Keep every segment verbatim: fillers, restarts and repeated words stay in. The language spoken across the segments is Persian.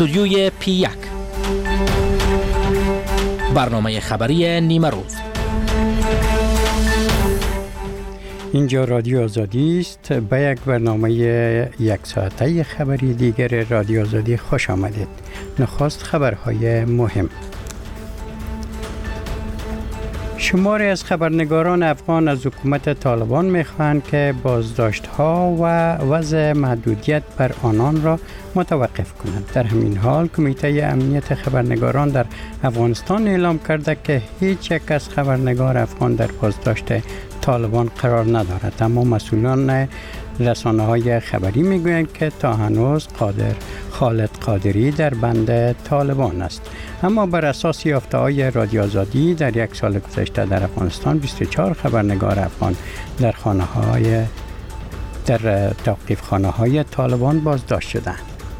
استودیوی پی یک، برنامه خبری نیمه روز. اینجا رادیو آزادی است. به یک برنامه یک ساعته خبری دیگر رادیو آزادی خوش آمدید. نخست خبرهای مهم. شماری از خبرنگاران افغان از حکومت طالبان می‌خواهند که بازداشت‌ها و وضع محدودیت بر آنان را متوقف کنند. در همین حال کمیته امنیت خبرنگاران در افغانستان اعلام کرده که هیچ یک از خبرنگار افغان در بازداشت طالبان قرار ندارد، اما مسئولان رسانه‌های خبری میگویند که تا هنوز قادر خالد قادری در بند طالبان است. اما بر اساس یافته‌های رادیو آزادی در یک سال گذشته در افغانستان بیست و چهار خبرنگار افغان در خانه‌های در توقیف خانه‌های طالبان بازداشت شدند.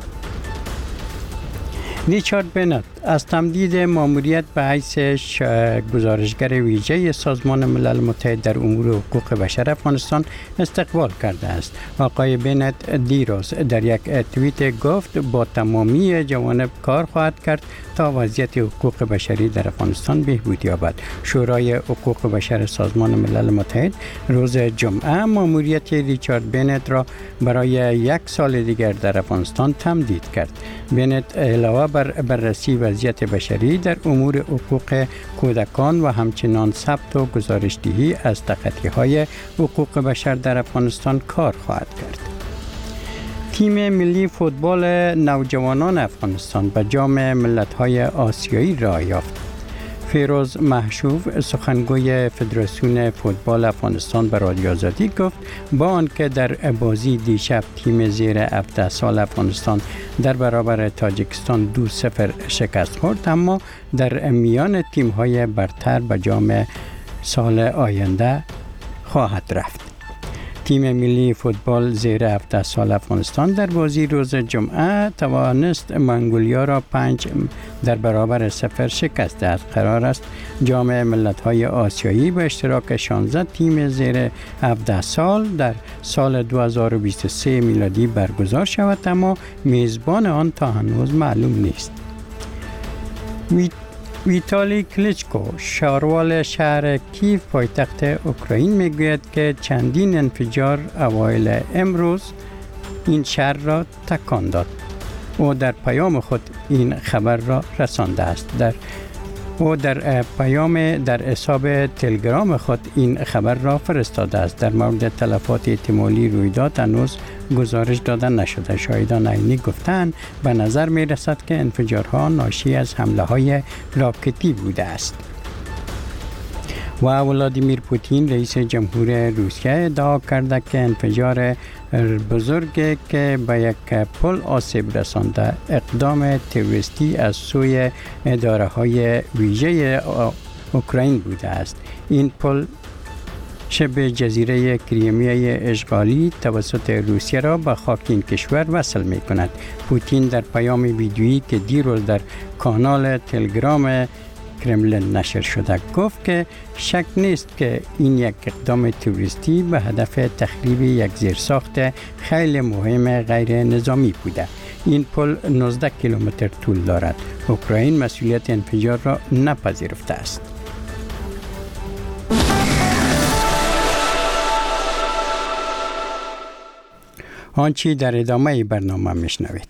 ریچارد بنت از تمدید ماموریت به حیث گزارشگر ویژه سازمان ملل متحد در امور حقوق بشر افغانستان استقبال کرده است. آقای بنت دیروز در یک توییت گفت با تمامی جوانب کار خواهد کرد تا وضعیت حقوق بشری در افغانستان بهبود یابد. شورای حقوق بشر سازمان ملل متحد روز جمعه ماموریت ریچارد بنت را برای یک سال دیگر در افغانستان تمدید کرد. بنت علاوه بر بررسی وضعیت بشری در امور حقوق کودکان و همچنان ثبت و گزارش‌دهی از تخطی‌های حقوق بشر در افغانستان کار خواهد کرد. تیم ملی فوتبال نوجوانان افغانستان به جام ملت‌های آسیایی راه یافت. فیروز محشوب سخنگوی فدراسیون فوتبال افغانستان به رادیو آزادی گفت با آنکه در بازی دیشب تیم زیر هفده سال افغانستان در برابر تاجیکستان دو صفر شکست خورد، اما در میان تیم‌های برتر به جام سال آینده خواهد رفت. تیم ملی فوتبال زیر هفده سال افغانستان در بازی روز جمعه توانست منگولیا را پنج در برابر صفر شکست دهد. قرار است جام ملت‌های آسیایی به اشتراک شانزده تیم زیر هفده سال در سال دو هزار و بیست و سه میلادی برگزار شود، اما میزبان آن تا هنوز معلوم نیست. ویتالی کلیچکو شاروال شهر کیف پایتخت اوکراین میگوید که چندین انفجار اوایل امروز این شهر را تکان داد. او در پیام خود این خبر را رسانده است. در او در پیام در حساب تلگرام خود این خبر را فرستاده است. در مورد تلفات احتمالی رویداد هنوز گزارش داده نشده. شاهدان عینی گفتند به نظر می رسد که انفجارها ناشی از حمله های راکتی بوده است. و ولادیمیر پوتین رئیس جمهور روسیه ادعا کرده که انفجار بزرگی که به یک پل آسیب رسانده اقدام تروریستی از سوی اداره های ویژه اوکراین بوده است. این پل شبه جزیره کریمیای اشغالی توسط روسیه را به خاک این کشور وصل می کند. پوتین در پیام ویدیویی که دیروز در کانال تلگرام کرملین نشر شده گفت که شک نیست که این یک اقدام تروریستی به هدف تخریب یک زیرساخت خیلی مهم غیر نظامی بوده. این پل نوزده کیلومتر طول دارد. اوکراین مسئولیت انفجار را نپذیرفته است. آنچه در ادامه برنامه میشنوید.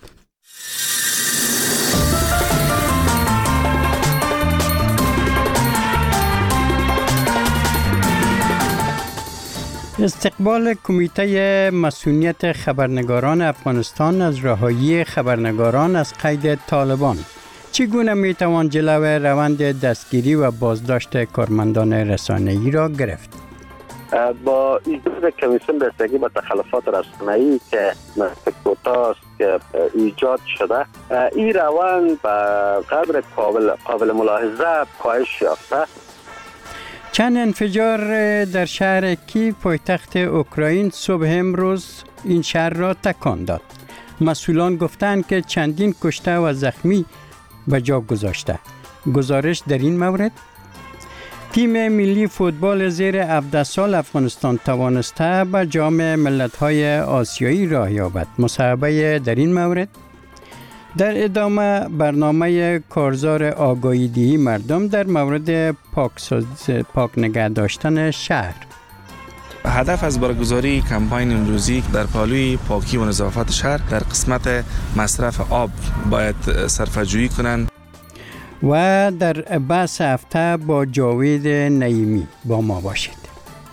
استقبال کمیته مسئولیت خبرنگاران افغانستان از رهایی خبرنگاران از قید طالبان. چگونه میتوان جلو روند دستگیری و بازداشت کارمندان رسانه‌ای را گرفت؟ با ایجاد کمیسیون بستگی به تخلفات رسانه‌ای که کوتاست که ایجاد شده، این روند به قدر قابل, قابل ملاحظه کاهش یافته. چند انفجار در شهر کیف پایتخت اوکراین صبح امروز این شهر را تکان داد. مسئولان گفتند که چندین کشته و زخمی به جا گذاشته. گزارش در این مورد: تیم ملی فوتبال زیر هفده سال افغانستان توانسته به جام ملت‌های آسیایی راه یابد. مصاحبه در این مورد: در ادامه برنامه کارزار آگاهی دهی مردم در مورد پاکساز پاک نگه داشتن شهر. هدف از برگزاری کمپاین امروزی در پالوی پاکی و نظافت شهر در قسمت مصرف آب باید صرفه‌جویی کنند. و در بحث هفته با جاوید نعیمی با ما باشید.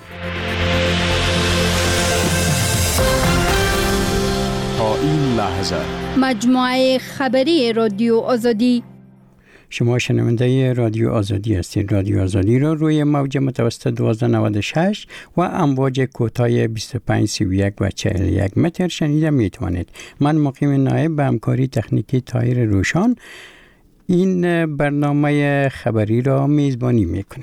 تا این لحظه مجموعه خبری رادیو آزادی. شما شنونده رادیو آزادی هستید. رادیو آزادی را روی موج متوسط دوازده نود و شش و امواج کوتاه بیست و پنج سی و یک و چهل و یک متر شنیده می توانید. من مقیم نایب به همکاری تکنیکی طاهر روشان این برنامه خبری را میزبانی میکنیم.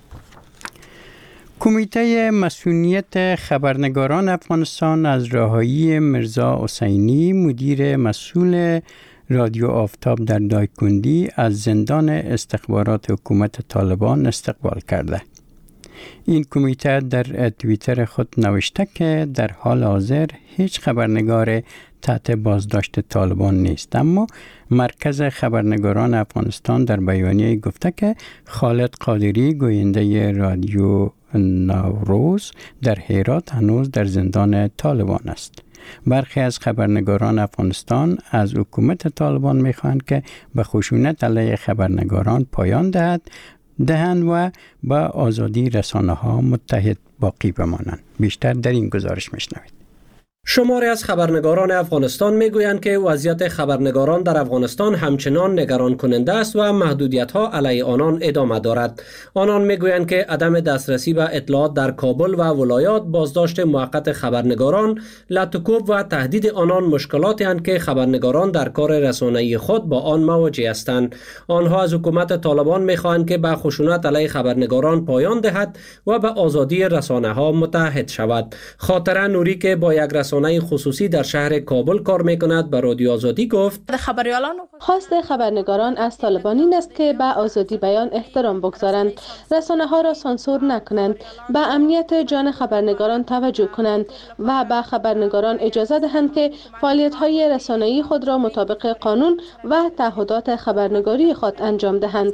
کمیته مسئولیت خبرنگاران افغانستان از رهایی مرزا حسینی مدیر مسئول رادیو آفتاب در دایکندی از زندان استخبارات حکومت طالبان استقبال کرده. این کمیته در توییتر خود نوشته که در حال حاضر هیچ خبرنگار تحت بازداشت طالبان نیست، اما مرکز خبرنگاران افغانستان در بیانیه گفته که خالد قادری گوینده رادیو نوروز در هرات هنوز در زندان طالبان است. برخی از خبرنگاران افغانستان از حکومت طالبان می‌خواهند که به خشونت علیه خبرنگاران پایان دهد دهند و با آزادی رسانه‌ها متحد باقی بمانند. بیشتر در این گزارش می‌شنوید. شماری از خبرنگاران افغانستان میگویند که وضعیت خبرنگاران در افغانستان همچنان نگران کننده است و محدودیت‌ها علیه آنان ادامه دارد. آنان میگویند که عدم دسترسی به اطلاعات در کابل و ولایات، بازداشت موقت خبرنگاران، لطوکوب و تهدید آنان مشکلاتی اند که خبرنگاران در کار رسانه‌ای خود با آن مواجه هستند. آنها از حکومت طالبان میخواهند که به خشونت علیه خبرنگاران پایان دهد و به آزادی رسانه‌ها متحد شود. خاطره نوری که با یک رسانه خصوصی در شهر کابل کار میکند به رادیو آزادی گفت: خواست خبرنگاران از طالبان این است که به آزادی بیان احترام بگذارند، رسانه ها را سانسور نکنند، به امنیت جان خبرنگاران توجه کنند و به خبرنگاران اجازه دهند که فعالیت های رسانه‌ای خود را مطابق قانون و تعهدات خبرنگاری خود انجام دهند.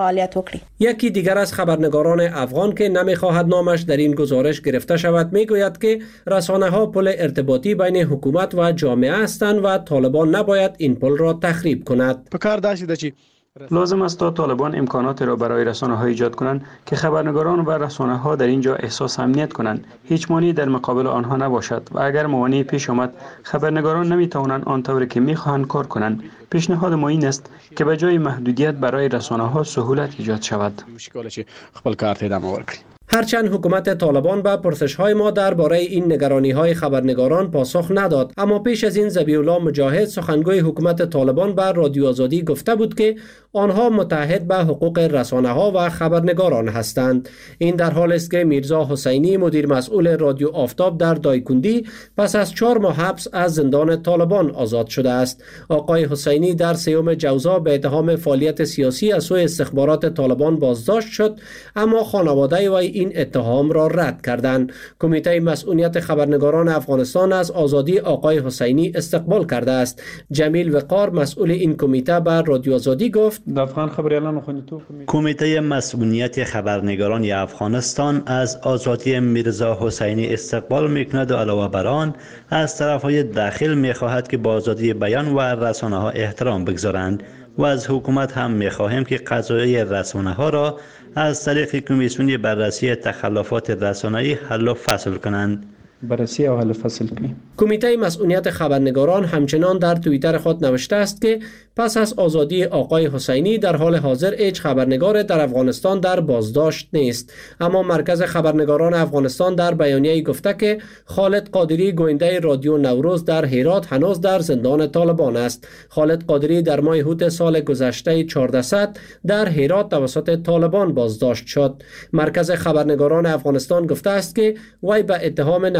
یکی دیگر از خبرنگاران افغان که نمیخواهد نامش در این گزارش گرفته شود میگوید که رسانه ها پل ارتباطی بین حکومت و جامعه هستند و طالبان نباید این پل را تخریب کند. لازم است تا طالبان امکانات را برای رسانه‌ها ایجاد کنند که خبرنگاران و رسانه‌ها در اینجا احساس امنیت کنند. هیچ مانعی در مقابل آنها نباشد و اگر موانعی پیش آمد خبرنگاران نمی‌توانند آنطوری که می‌خواهند کار کنند. پیشنهاد ما این است که به جای محدودیت برای رسانه‌ها سهولت ایجاد شود. هرچند حکومت طالبان به پرسش‌های ما درباره این نگرانی‌های خبرنگاران پاسخ نداد، اما پیش از این ذبیح الله مجاهد سخنگوی حکومت طالبان به رادیو آزادی گفته بود که آنها متحد به حقوق رسانه‌ها و خبرنگاران هستند. این در حالی است که میرزا حسینی مدیر مسئول رادیو آفتاب در دایکندی پس از چهار ماه حبس از زندان طالبان آزاد شده است. آقای حسینی در سیوم جوزا به اتهام فعالیت سیاسی از سوی استخبارات طالبان بازداشت شد، اما خانواده وی این اتهام را رد کردند. کمیته مسئولیت خبرنگاران افغانستان از آزادی آقای حسینی استقبال کرده است. جمیل وقار مسئول این کمیته به رادیو آزادی گفت: کمیته مسئولیت خبرنگاران افغانستان از آزادی میرزا حسینی استقبال میکند و علاوه بر آن از طرفهای داخل میخواهد که با آزادی بیان و رسانه ها احترام بگذارند و از حکومت هم میخواهیم که قضایای رسانه ها را از طریق کمیسیون بررسی تخلفات رسانه‌ای حل و فصل کنند. بررسی و حل و فصل کنیم. کمیته مسئولیت خبرنگاران همچنان در توییتر خود نوشته است که پس از آزادی آقای حسینی در حال حاضر هیچ خبرنگار در افغانستان در بازداشت نیست، اما مرکز خبرنگاران افغانستان در بیانیه گفته که خالد قادری گوینده رادیو نوروز در هرات هنوز در زندان طالبان است. خالد قادری در ماه اوت سال گذشته چهاردهصد در هرات توسط طالبان بازداشت شد. مرکز خبرنگاران افغانستان گفته است که وی به اتهام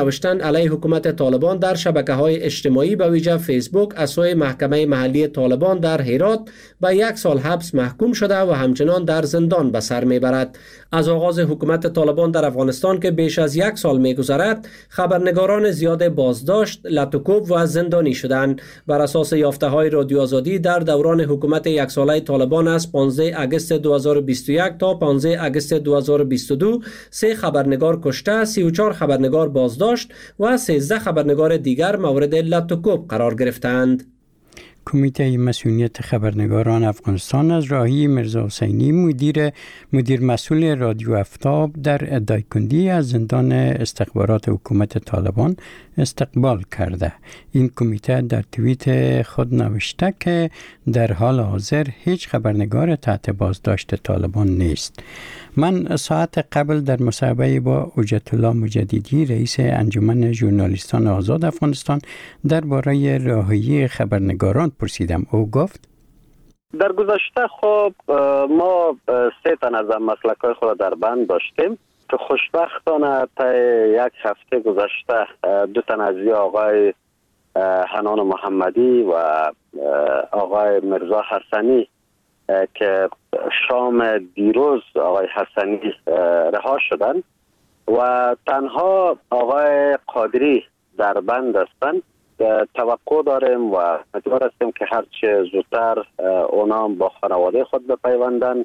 نوشتن علیه حکومت طالبان در شبکه‌های اجتماعی به ویژه فیسبوک از سوی محکمه محلی طالبان در هرات به یک سال حبس محکوم شده و همچنان در زندان به سر میبرد. از آغاز حکومت طالبان در افغانستان که بیش از یک سال میگذرد، خبرنگاران زیاد بازداشت، لطوکوب و زندانی شدند. بر اساس یافته‌های رادیو آزادی در دوران حکومت یک ساله طالبان از پانزده آگوست دو هزار و بیست و یک تا پانزده آگوست دو هزار و بیست و دو سه خبرنگار کشته، سی و چهار خبرنگار بازداشت و سیزده خبرنگار دیگر مورد لطوکوب قرار گرفتند. کمیته مسئولیت خبرنگاران افغانستان از راهی میرزا حسینی مدیر مدیر مسئول رادیو آفتاب در ادعاکندی از زندان استخبارات حکومت طالبان استقبال کرده. این کمیته در توییت خود نوشته که در حال حاضر هیچ خبرنگار تحت بازداشت طالبان نیست. من ساعت قبل در مصاحبه با حجت الله مجددی رئیس انجمن ژورنالیستان آزاد افغانستان درباره راهی خبرنگاران پرسیدم. او گفت در گذشته خب ما سه تن از مسلک‌های خود در بند داشتیم که خوشبختانه تا یک هفته گذشته دو تن از آقای حنان محمدی و آقای مرزا حسنی که شام دیروز آقای حسنی رها شدند و تنها آقای قادری در بند هستند. توقع داریم و امیدوار هستیم که هرچه زودتر اونا با خانواده خود بپیوندند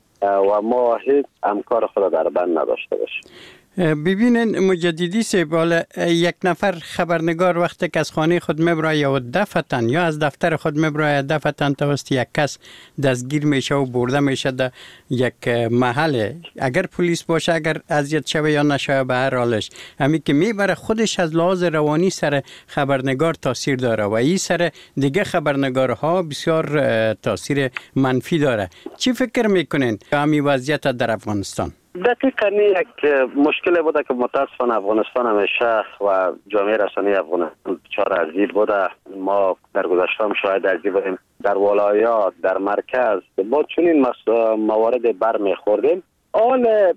و ما هیچ همکار خود در بند نداشته باشیم. ببینین مجددی سیبال، یک نفر خبرنگار وقتی که از خانه خود میبره یا دفتن یا از دفتر خود میبره دفتن توسط یک کس دستگیر میشه و برده میشه در یک محل، اگر پلیس باشه، اگر اذیت شوه یا نشه، به هر حالش همین که میبره خودش از لحاظ روانی سر خبرنگار تاثیر داره و این سر دیگه خبرنگارها بسیار تاثیر منفی داره. چی فکر میکنین همین وضعیت در افغانستان؟ دقیقاً یک مشکل بوده که متاسفانه افغانستان همیشه و جامعه رسانه‌ای افغانستان دچار از این بوده. ما در گذشته هم شاهد از این بودیم، در ولایات، در مرکز با چنین موارد برمیخوردیم. آن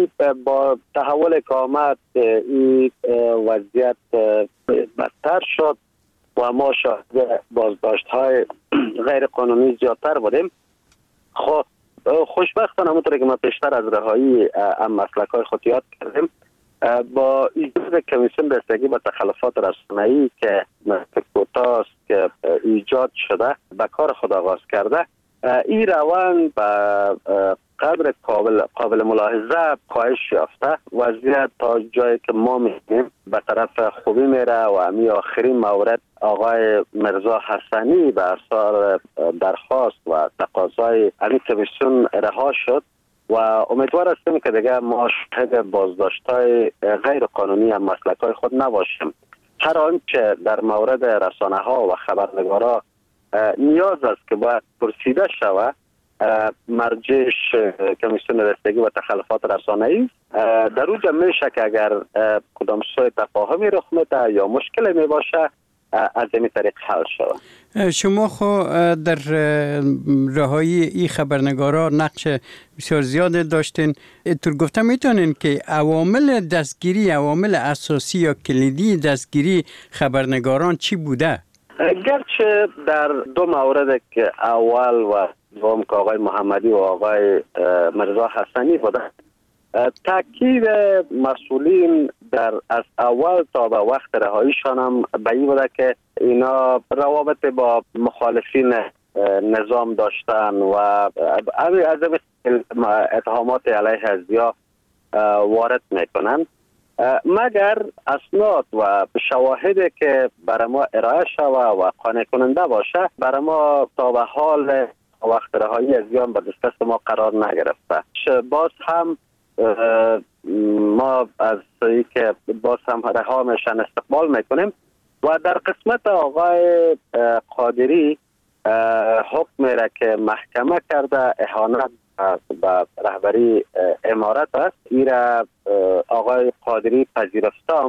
با تحول که آمد این وضعیت بدتر شد و ما شاهد بازداشت‌های غیر قانونی زیادتر بودیم. خب خوشبختانه همونطور که ما پیشتر از رهایی ام مسلک‌های خود یاد کردیم، با ایجاد کمیسیون بستگی با تخلفات رسانه‌ای که کوتاست که ایجاد شده به کار خود آغاز کرده، این روند به قدر قابل قابل ملاحظه کاهش یافته. وضعیت تا جایی که ما می‌بینیم به طرف خوبی میره و همین آخرین مورد آقای مرزا حسنی به اثر درخواست و تقاضای همین کمیسیون رها شد و امیدوار هستیم که دیگه ما شاهد بازداشت‌های غیر قانونی هم مسلک‌های خود نباشیم. هر آنچه در مورد رسانه‌ها و خبرنگارا نیاز است که باید پرسیده شود، مرجعش کمیسیون رسیدگی و تخلفات رسانه‌ای در اونجا میشه که اگر کدام سوء تفاهمی رخ میده یا مشکلی می باشه از این طریق حل شود. شما خو در رهایی این خبرنگارا نقش بسیار زیاد داشتین. تو گفته میتونین که عوامل دستگیری، عوامل اساسی یا کلیدی دستگیری خبرنگاران چی بوده؟ گرچه در دو مورد که اول و دوم که آقای محمدی و آقای مرزا حسنی بوده، تاکید مسئولین در از اول تا به وقت رهاییشان هم به این بوده که اینا روابط با مخالفین نظام داشتن و از اتهامات علیه ازیا وارد میکنن، مگر اسناد و شواهدی که برای ما ارائه شوه و قانع کننده باشه برای ما تا به حال وقت رهایی ازیان به دست ما قرار نگرفته. باز هم ما از این که باز هم رها میشن استقبال میکنیم و در قسمت آقای قادری حکم میره که محکمه کرده اهانت به رهبری امارت است. این را آقای قادری پذیرفتم.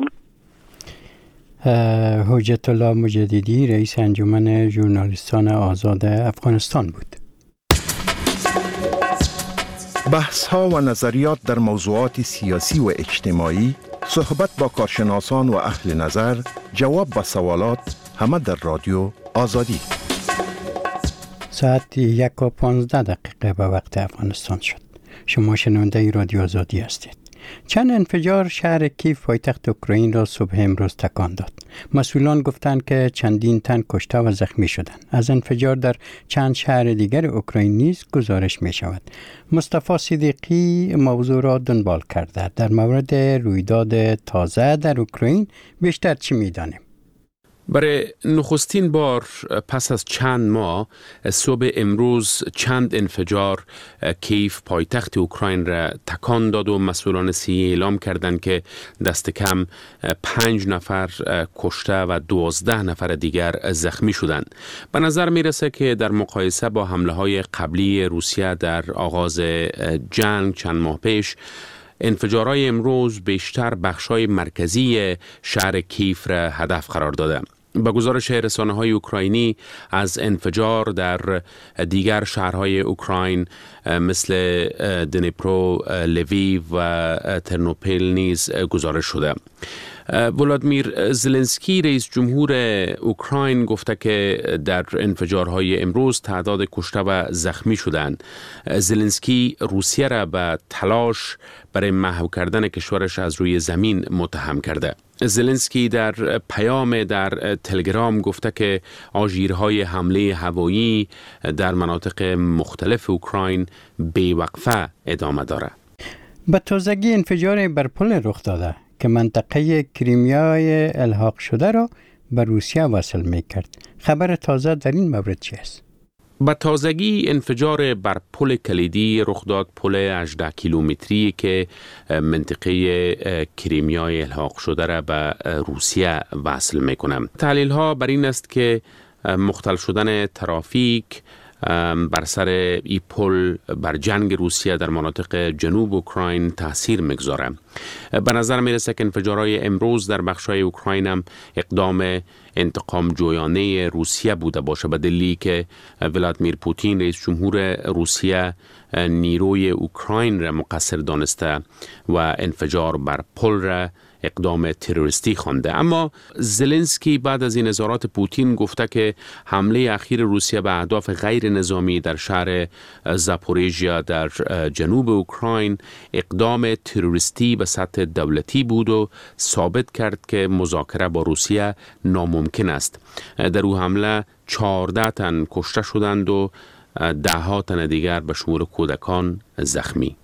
حجت الله مجددی رئیس انجمن ژورنالیستان آزاد افغانستان بود. بحث ها و نظریات در موضوعات سیاسی و اجتماعی، صحبت با کارشناسان و اهل نظر، جواب به سوالات، همه در رادیو آزادی. ساعت یک و پانزده دقیقه به وقت افغانستان شد. شما شنونده رادیو آزادی هستید. چند انفجار شهر کیف پایتخت اوکراین را صبح امروز تکان داد. مسئولان گفتند که چندین تن کشته و زخمی شدند. از انفجار در چند شهر دیگر اوکراین نیز گزارش می شود. مصطفی صدیقی موضوع را دنبال کرده. در مورد رویداد تازه در اوکراین بیشتر چی می دانیم؟ برای نخستین بار پس از چند ماه صبح امروز چند انفجار کیف پایتخت اوکراین را تکان داد و مسئولان صحی اعلام کردند که دست کم پنج نفر کشته و دوازده نفر دیگر زخمی شدند. به نظر می رسه که در مقایسه با حمله های قبلی روسیه در آغاز جنگ چند ماه پیش، انفجارهای امروز بیشتر بخشای مرکزی شهر کیف را هدف قرار داده. با گزارش رسانه‌های اوکراینی از انفجار در دیگر شهرهای اوکراین مثل دنیپرو، لویو و ترنوپیل نیز گزارش شده. ولادیمیر زلنسکی رئیس جمهور اوکراین گفته که در انفجارهای امروز تعداد کشته و زخمی شدند. زلنسکی روسیه را به تلاش برای محو کردن کشورش از روی زمین متهم کرده. زلنسکی در پیام در تلگرام گفته که آژیرهای حمله هوایی در مناطق مختلف اوکراین بی‌وقفه ادامه داره. به تازگی انفجار بر پل رخ داده که منطقه کریمیای الحاق شده را به روسیه وصل می کرد. خبر تازه در این مورد چی است؟ به تازگی انفجار بر پل کلیدی رخ داد، پل هجده کیلومتری که منطقه کریمیای الحاق شده را به روسیه وصل می کنه. تحلیل ها بر این است که مختل شدن ترافیک بر سر ای پل بر جنگ روسیه در مناطق جنوب اوکراین تاثیر میگذاره. به نظر میرسه که انفجارهای امروز در بخشای اوکراین هم اقدام انتقام جویانه روسیه بوده باشه، به دلیلی که ولادیمیر پوتین رئیس جمهور روسیه نیروی اوکراین را مقصر دانسته و انفجار بر پل را اقدام تروریستی خوانده. اما زلنسکی بعد از این اظهارات پوتین گفته که حمله اخیر روسیه به اهداف غیر نظامی در شهر زاپوریژیا در جنوب اوکراین اقدام تروریستی به سطح دولتی بود و ثابت کرد که مذاکره با روسیه ناممکن است. در او حمله چهارده تن کشته شدند و ده ها تن دیگر به شمول کودکان زخمی.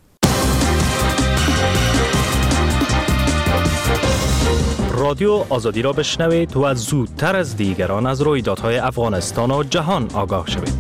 رادیو آزادی را بشنوید و زودتر از دیگران از رویدادهای افغانستان و جهان آگاه شوید.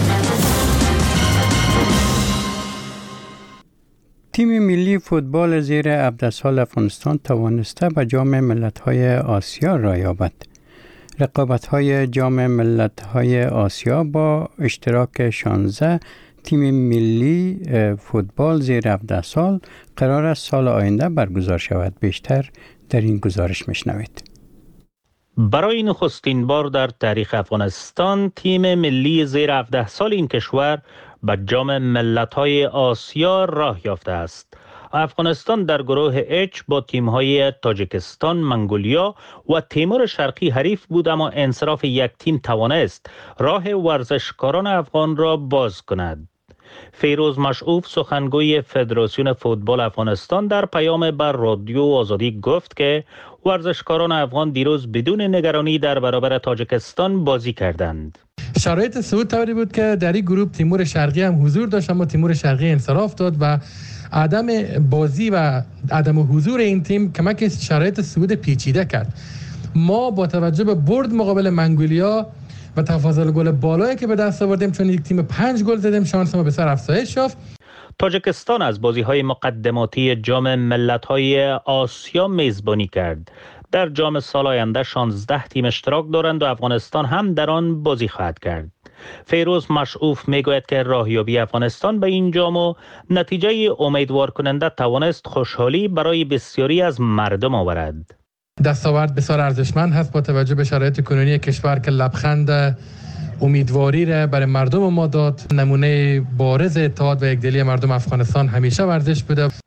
تیم ملی فوتبال زیر هفده سال افغانستان توانسته به جام ملت‌های آسیا را یابد. رقابت‌های جام ملت‌های آسیا با اشتراک شانزده تیم ملی فوتبال زیر هفده سال قرار است سال آینده برگزار شود. بیشتر در این گزارش میشنوید. برای نخستین بار در تاریخ افغانستان تیم ملی زیر هفده سال این کشور به جام ملت‌های آسیا راه یافته است. افغانستان در گروه اچ با تیم‌های تاجیکستان، منگولیا و تیمور شرقی حریف بود، اما انصراف یک تیم توانست راه ورزشکاران افغان را باز کند. فیروز مشعوف سخنگوی فدراسیون فوتبال افغانستان در پیام بر رادیو آزادی گفت که ورزشکاران افغان دیروز بدون نگرانی در برابر تاجیکستان بازی کردند. شرایط صعود طوری بود که در این گروه تیمور شرقی هم حضور داشت، اما تیمور شرقی انصراف داد و عدم بازی و عدم حضور این تیم کمک شرایط صعود پیچیده کرد. ما با توجه به برد مقابل منگولیا و تفاضل گل بالایی که به دست آوردیم، چون یک تیم پنج گل زدیم، شانس ما به سر افزایش یافت. تاجیکستان از بازی‌های مقدماتی جام ملت‌های آسیا میزبانی کرد. در جام سال آینده شانزده تیم اشتراک دارند و افغانستان هم در آن بازی خواهد کرد. فیروز مشعوف میگوید که راهیابی افغانستان به این جام و نتیجه امیدوار کننده توانست خوشحالی برای بسیاری از مردم آورد. دستاورد بسیار ارزشمند هست با توجه به شرایط کنونی کشور که لبخند امیدواری را برای مردم ما داد. نمونه بارز اتحاد و یکدلی مردم افغانستان همیشه ورزش بوده.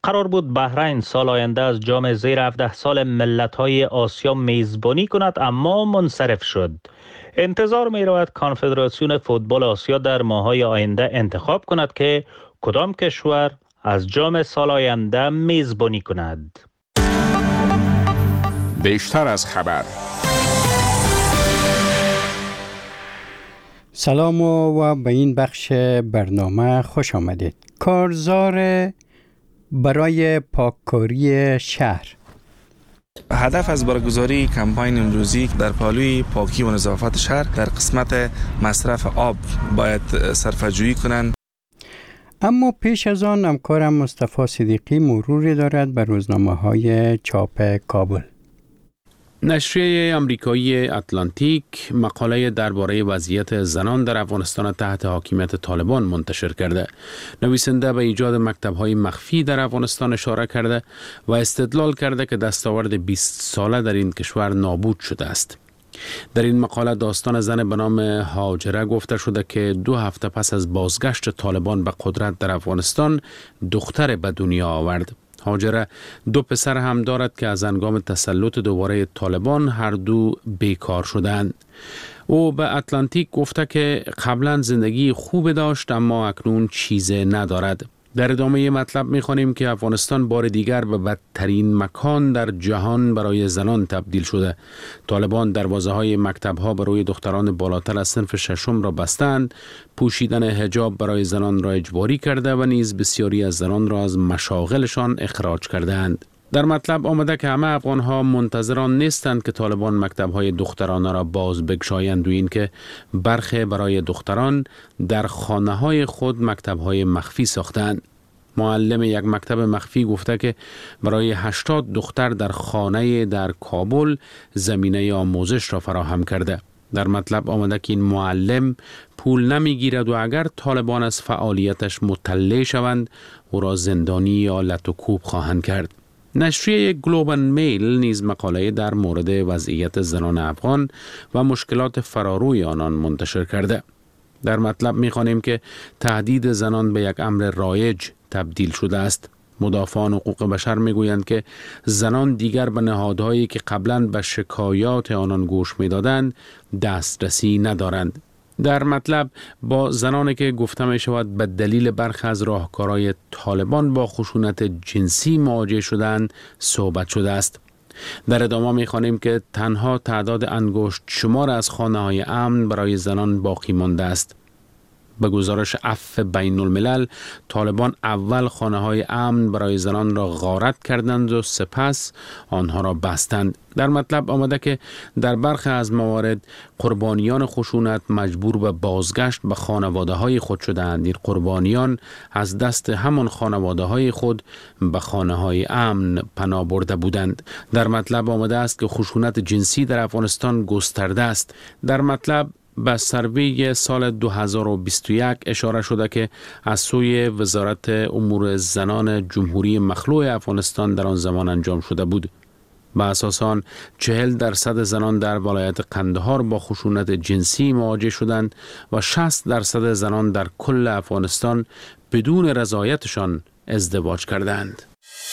قرار بود بحرین سال آینده از جام زیر هفده سال ملت‌های آسیا میزبانی کند، اما منصرف شد. انتظار می رود کنفدراسیون فوتبال آسیا در ماه‌های آینده انتخاب کند که کدام کشور از جام سال آینده میزبانی کند. بیشتر از خبر. سلام و به این بخش برنامه خوش آمدید. کارزار برای پاککاری شهر. هدف از برگزاری کمپاین امروزی در پالوی پاکی و نظافت شهر در قسمت مصرف آب باید صرفه‌جویی کنند. اما پیش از آن همکارم مصطفی صدیقی مروری دارد بر روزنامه‌های چاپ کابل. نشریه آمریکایی اتلانتیک مقاله درباره وضعیت زنان در افغانستان تحت حاکمیت طالبان منتشر کرده. نویسنده به ایجاد مکتب‌های مخفی در افغانستان اشاره کرده و استدلال کرده که دستاورد بیست ساله در این کشور نابود شده است. در این مقاله داستان زن به نام هاجره گفته شده که دو هفته پس از بازگشت طالبان به قدرت در افغانستان دختر به دنیا آورد. هاجره دو پسر هم دارد که از هنگام تسلط دوباره طالبان هر دو بیکار شدند. او به اتلانتیک گفته که قبلا زندگی خوب داشت اما اکنون چیزی ندارد. در ادامه مطلب می‌خوانیم که افغانستان بار دیگر به بدترین مکان در جهان برای زنان تبدیل شده. طالبان دروازه‌های مکتب‌ها برای دختران بالاتر از صنف ششم را بستند، پوشیدن حجاب برای زنان را اجباری کرده و نیز بسیاری از زنان را از مشاغلشان اخراج کردند. در مطلب آمده که همه افغان‌ها منتظران نیستند که طالبان مکتب‌های دخترانه را باز بگشایند و این که برخی برای دختران در خانه‌های خود مکتب‌های مخفی ساختند. معلم یک مکتب مخفی گفته که برای هشتاد دختر در خانه در کابل زمینه آموزش را فراهم کرده. در مطلب آمده که این معلم پول نمیگیرد و اگر طالبان از فعالیتش مطلع شوند او را زندانی یا لطوکوب خواهند کرد. نشریه گلوبال میل نیز مقاله در مورد وضعیت زنان افغان و مشکلات فراروی آنان منتشر کرده. در مطلب می‌خوانیم که تهدید زنان به یک امر رایج تبدیل شده است. مدافعان حقوق بشر میگویند که زنان دیگر به نهادهایی که قبلا به شکایات آنان گوش میدادند دسترسی ندارند. در مطلب با زنانی که گفته می شود به دلیل برخی از راهکارهای طالبان با خشونت جنسی مواجه شدند صحبت شده است. در ادامه می خوانیم که تنها تعداد انگشت شمار از خانه‌های امن برای زنان باقی مانده است. به گزارش عفو بین الملل طالبان اول خانه‌های امن برای زنان را غارت کردند و سپس آنها را بستند. در مطلب آمده که در برخی از موارد قربانیان خشونت مجبور به بازگشت به خانواده‌های خود شدند. این قربانیان از دست همان خانواده‌های خود به خانه‌های امن پناه برده بودند. در مطلب آمده است که خشونت جنسی در افغانستان گسترده است. در مطلب به سروی سال دو هزار و بیست و یک اشاره شده که از سوی وزارت امور زنان جمهوری مخلوع افغانستان در آن زمان انجام شده بود. به اساس آن چهل درصد زنان در ولایت قندهار با خشونت جنسی مواجه شدند و شصت درصد زنان در کل افغانستان بدون رضایتشان ازدواج کردند.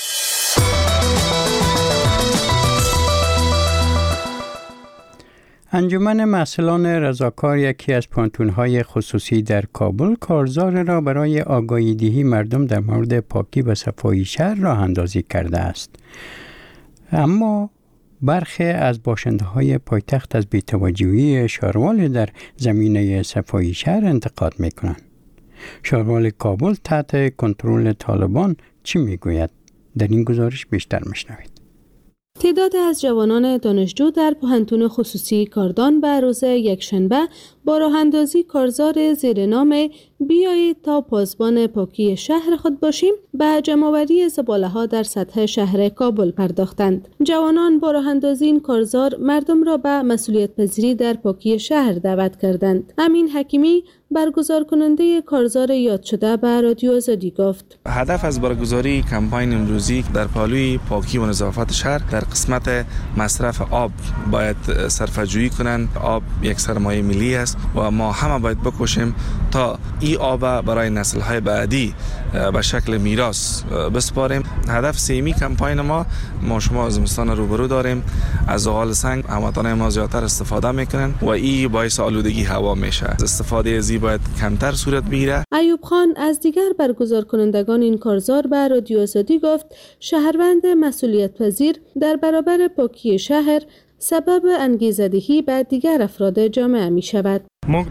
انجمن محصلان رضاکار یکی از پانتون‌های خصوصی در کابل کارزار را برای آگاهی دهی مردم در مورد پاکی و صفایی شهر راه اندازی کرده است. اما برخی از باشنده‌های پایتخت از بی‌توجهی شاروال در زمینه صفایی شهر انتقاد می‌کنند. شاروال کابل تحت کنترل طالبان چی می‌گوید؟ در این گزارش بیشتر می‌شنوید. تعداد از جوانان دانشجو در پوهنتون خصوصی کاردان به روز یکشنبه با راه اندازی کارزار زیر نام بیایید تا پاسبان پاکی شهر خود باشیم به جمع‌آوری زباله‌ها در سطح شهر کابل پرداختند. جوانان با راه اندازی این کارزار مردم را به مسئولیت پذیری در پاکی شهر دعوت کردند. امین حکیمی برگزار کننده کارزار یاد شده به رادیو آزادی گفت: هدف از برگزاری کمپاین امروزی در پالوی پاکی و نظافت شهر در قسمت مصرف آب باید صرفه‌جویی کنند. آب یک سرمایه ملی است و ما همه باید بکوشیم تا این آب برای نسل های بعدی به شکل میراث بسپاریم. هدف سیمی کمپاین ما ما شما زمستان روبرو داریم، از زغال سنگ هموطنان ما زیادتر استفاده میکنن و این باعث آلودگی هوا میشه. استفاده از این باید کمتر صورت بگیره. ایوب خان از دیگر برگزار کنندگان این کارزار به رادیو آزادی گفت شهروند مسئولیت پذیر در برابر پاکی شهر سبب انگیزدهی به دیگر افراد جامعه می شود.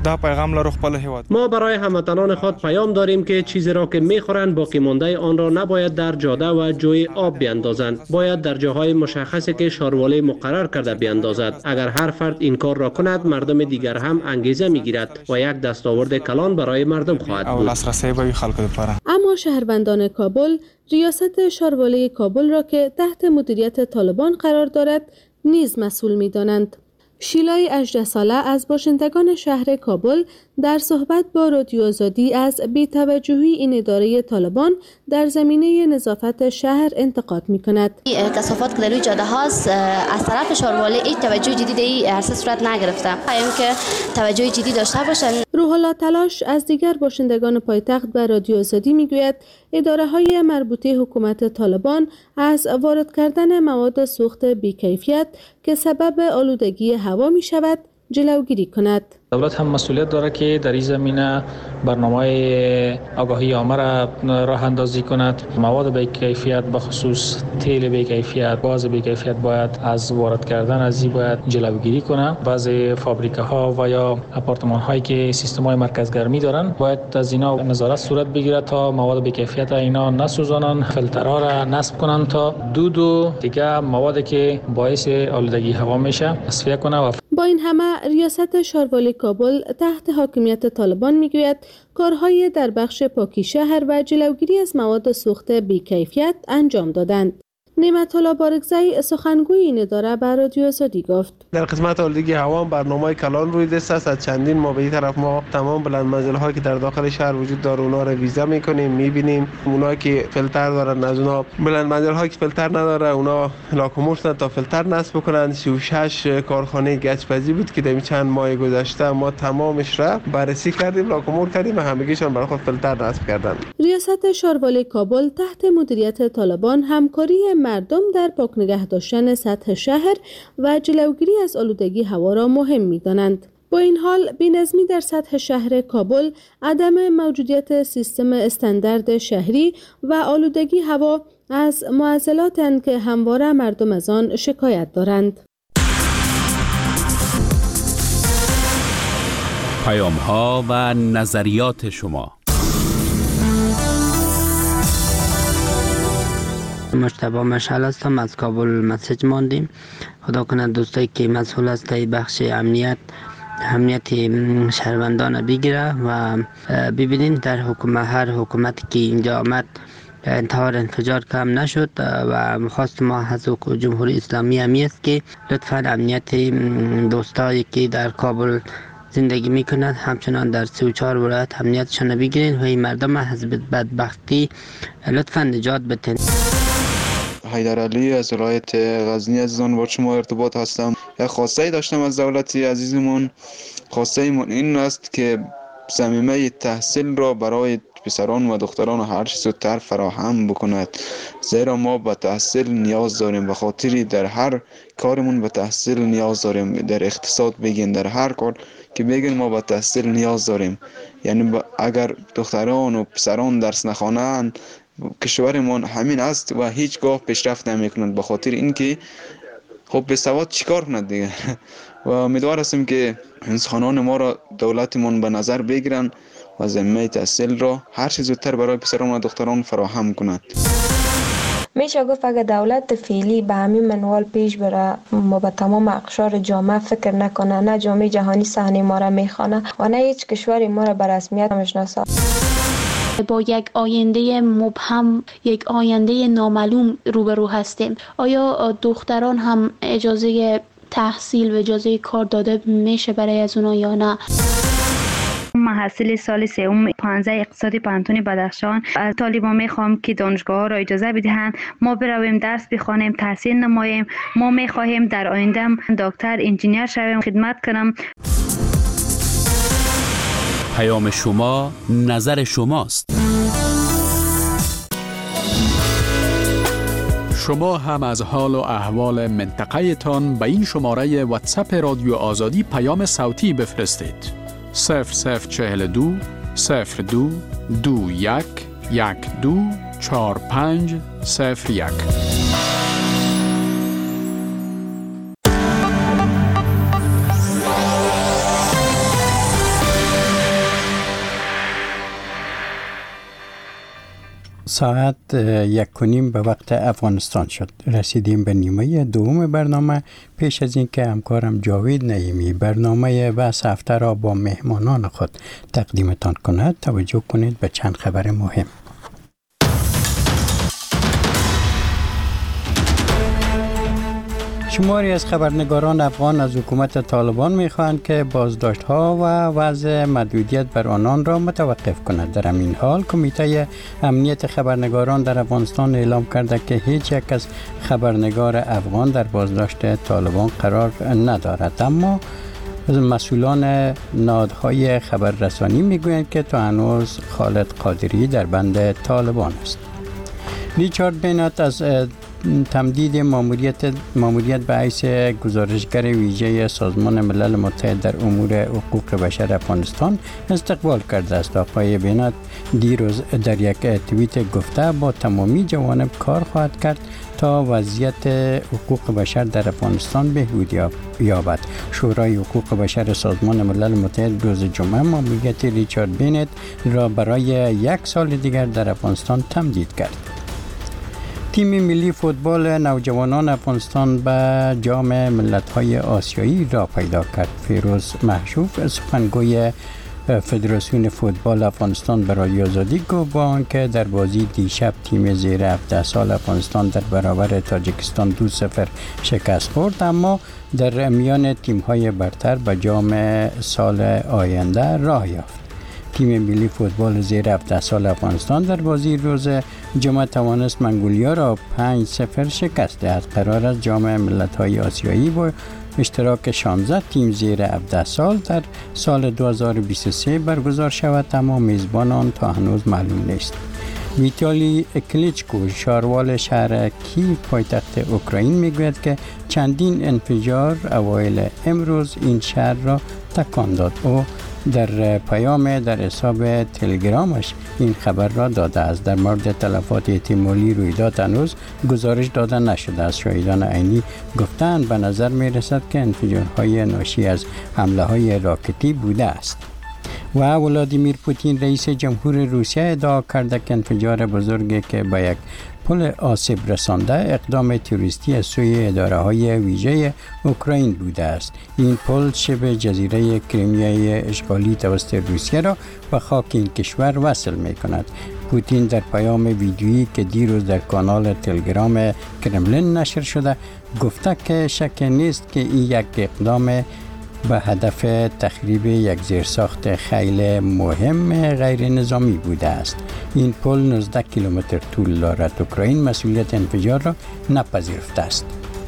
ما برای هموطنان خود پیام داریم که چیزی را که میخورند باقی مانده آن را نباید در جاده و جوی آب بیاندازند. باید در جاهای مشخصی که شاروالی مقرر کرده بیاندازد. اگر هر فرد این کار را کند، مردم دیگر هم انگیزه میگیرد و یک دستاورد کلان برای مردم خواهد بود. اما شهروندان کابل ریاست شاروالی کابل را که تحت مدیریت طالبان قرار دارد نیز مسئول می‌دانند. شیلای هجده ساله از باشندگان شهر کابل در صحبت با رادیو آزادی از بی‌توجهی این اداره طالبان در زمینه نظافت شهر انتقاد می‌کند. کثافات که در روی جاده هاست از طرف شاروالی هیچ توجه جدیدی هر سه صورت نگرفته. پیام که توجه جدی داشته باشند. روح الله تلاش از دیگر باشندگان پایتخت به رادیو آزادی میگوید اداره‌های مربوطه حکومت طالبان از وارد کردن مواد سوخت بی‌کیفیت که سبب آلودگی هوا می شود جلوگیری کند. دولت هم مسئولیت دارد که در این زمینه برنامه آگاهی عامه را راه اندازی کند. مواد بی‌کیفیت به خصوص تیل بی‌کیفیت، گاز بی‌کیفیت باید از وارد کردن از این باید جلوگیری کنند. بعضی فابریکه ها و یا آپارتمان هایی که سیستم های مرکزگرمی دارند باید از اینا نظارت صورت بگیرد تا مواد بی‌کیفیت اینا نسوزانند، فیلترها را نصب کنند تا دود و دیگه موادی که باعث آلودگی هوا میشه تصفیه کنند. با این همه ریاست شاروالی کابل تحت حاکمیت طالبان میگوید کارهای در بخش پاکی شهر و جلوگیری از مواد سوخت بی‌کیفیت انجام دادند. نعمت الله بارگزی سخنگوی این اداره به رادیو آزادی گفت در قسمت آلودگی هوا برنامه کلان روی دست است. از چندین ماه به این طرف ما تمام بلند منزل هایی که در داخل شهر وجود داره اونا را ویزا میکنیم، میبینیم. اونا که فیلتر دارن از اونا بلند منزل هایی که فیلتر نداره اونا لاکوموش تا فیلتر نصب کنند. شش کارخانه گچ‌پزی بود که در چند ماه گذشته ما تمامش را بررسی کردیم، لاکومور کردیم و همگیشون برای خود فیلتر نصب کردن. ریاست شاروالی کابل تحت مدیریت طالبان همکاری مردم در پاک نگه داشتن سطح شهر و جلوگیری از آلودگی هوا را مهم می‌دانند. با این حال بی‌نظمی در سطح شهر کابل، عدم موجودیت سیستم استاندارد شهری و آلودگی هوا از معضلاتند که همواره مردم از آن شکایت دارند. پیام‌ها و نظریات شما. مجتبی مشعل هستم، از کابل مسیج ماندیم. خدا کنه دوستایی که مسئول است در بخش امنیت امنیت شهروندان بگیره و ببینین در حکومت هر حکومتی که اینجا آمد انتحار انفجار کم نشد و خواست ما از جمهوری اسلامی همی است که لطفا امنیت دوستایی که در کابل زندگی میکنند همچنان در سی و چهار ولایت امنیتشان بگیرین و این مردم از بدبختی لطفا نجات بدین. حیدر علی از ولایت غزنی عزیزان با شما ارتباط هستم. یک خواسته داشتم از دولت عزیزمون. خواسته ایمون این است که ضمیمه تحصیل را برای پسران و دختران هر چه زودتر فراهم بکند، زیرا ما به تحصیل نیاز داریم. به خاطری در هر کارمون به تحصیل نیاز داریم. در اقتصاد بگین، در هر کار که بگین ما به تحصیل نیاز داریم. یعنی اگر دختران و پسران درس نخوانند کشورمان همین است و هیچگاه پیشرفت نمیکنند. به خاطر اینکه خب به سواد چیکار کند دیگه. و امیدوار هستیم که انسانان ما را دولتمون به نظر بگیرن و ضمیمه تحصیل را هر چه زودتر برای پسران و دختران فراهم کند. میشه گفت اگر دولت فعلی به همین منوال پیش بره ما به تمام اقشار جامعه فکر نکنه، نه جامعه جهانی صحنه ما را میخوانه و نه هیچ کشوری ما را به رسمیت میشناسه. با یک آینده مبهم، یک آینده نامعلوم روبرو هستیم. آیا دختران هم اجازه تحصیل و اجازه کار داده میشه برای از اونا یا نه؟ محصل سال سوم پانزده اقتصادی پانتون بدخشان از طالبان میخوام که دانشگاه ها را اجازه بدهند ما برویم درس بخوانیم، تحصیل نماییم. ما میخواهیم در آینده دکتر، انجینیر شویم، خدمت کنم. پیام شما نظر شماست. شما هم از حال و احوال منطقه تان به این شماره واتساپ رادیو آزادی پیام صوتی بفرستید. صفر صفر چهل و دو صفر دو دو یک یک دو چهار پنج صفر یک. ساعت یک و نیم به وقت افغانستان شد. رسیدیم به نیمه دوم برنامه. پیش از این که همکارم جاوید نعیمی برنامه بحث هفته را با مهمانان خود تقدیمتان کند، توجه کنید به چند خبر مهم. شماری از خبرنگاران افغان از حکومت طالبان می‌خواهند که بازداشت‌ها و وضع محدودیت بر آنان را متوقف کند. در همین حال کمیته امنیت خبرنگاران در افغانستان اعلام کرده که هیچ یک از خبرنگار افغان در بازداشت طالبان قرار ندارد، اما مسئولان نهادهای خبررسانی میگویند که تا هنوز خالد قادری در بند طالبان است. ریچارد بینات از تمدید ماموریت ماموریت به حیث گزارشگر ویژه سازمان ملل متحد در امور حقوق بشر افغانستان استقبال کرده است. آقای بینات دیروز در یک توییت گفته با تمامی جوانب کار خواهد کرد تا وضعیت حقوق بشر در افغانستان بهبود یابد. شورای حقوق بشر سازمان ملل متحد روز جمعه ماموریت ریچارد بینات را برای یک سال دیگر در افغانستان تمدید کرد. تیم ملی فوتبال نوجوانان افغانستان به جام ملت‌های آسیایی را پیدا کرد. فیروز محشوف سخنگوی فدراسیون فوتبال افغانستان به رادیو آزادی گفت با آنکه در بازی دیشب تیم زیر هفده سال افغانستان در برابر تاجیکستان دو صفر شکست خورد، اما در میان تیم‌های برتر به جام سال آینده راه یافت. تیم ملی فوتبال زیر هفده سال افغانستان در بازی روز جمعه توانست منگولیا را پنج صفر شکست دهد. قرار است جام ملت‌های آسیایی با اشتراک شانزده تیم زیر هفده سال در سال دو هزار و بیست و سه برگزار شود، اما میزبان آن تا هنوز معلوم نیست. ویتالی کلیچکو شاروال شهر کیف پایتخت اوکراین میگوید که چندین انفجار اوایل امروز این شهر را تکان داد. او در پیام در حساب تلگرامش این خبر را داده است. در مورد تلفات احتمالی رویداد هنوز گزارش داده نشده است. شاهدان عینی گفتند به نظر می رسد که انفجارهای ناشی از حمله های راکتی بوده است. و ولادیمیر پوتین رئیس جمهور روسیه ادعا کرده که انفجار بزرگی که به یک پل آسیب رسانده اقدام تروریستی از سوی اداره‌های ویژه اوکراین بوده است. این پل شبه جزیره کریمیای اشغالی توسط روسیه را به خاک این کشور وصل می‌کند. پوتین در پیام ویدیویی که دیروز در کانال تلگرام کرملین نشر شده گفته که شک نیست که این یک اقدام به هدف تخریب یک زیرساخت خیلی مهم غیر نظامی بوده است. این پل نوزده کیلومتر طول دارد. اوکراین مسئولیت انفجار را نپذیرفته است.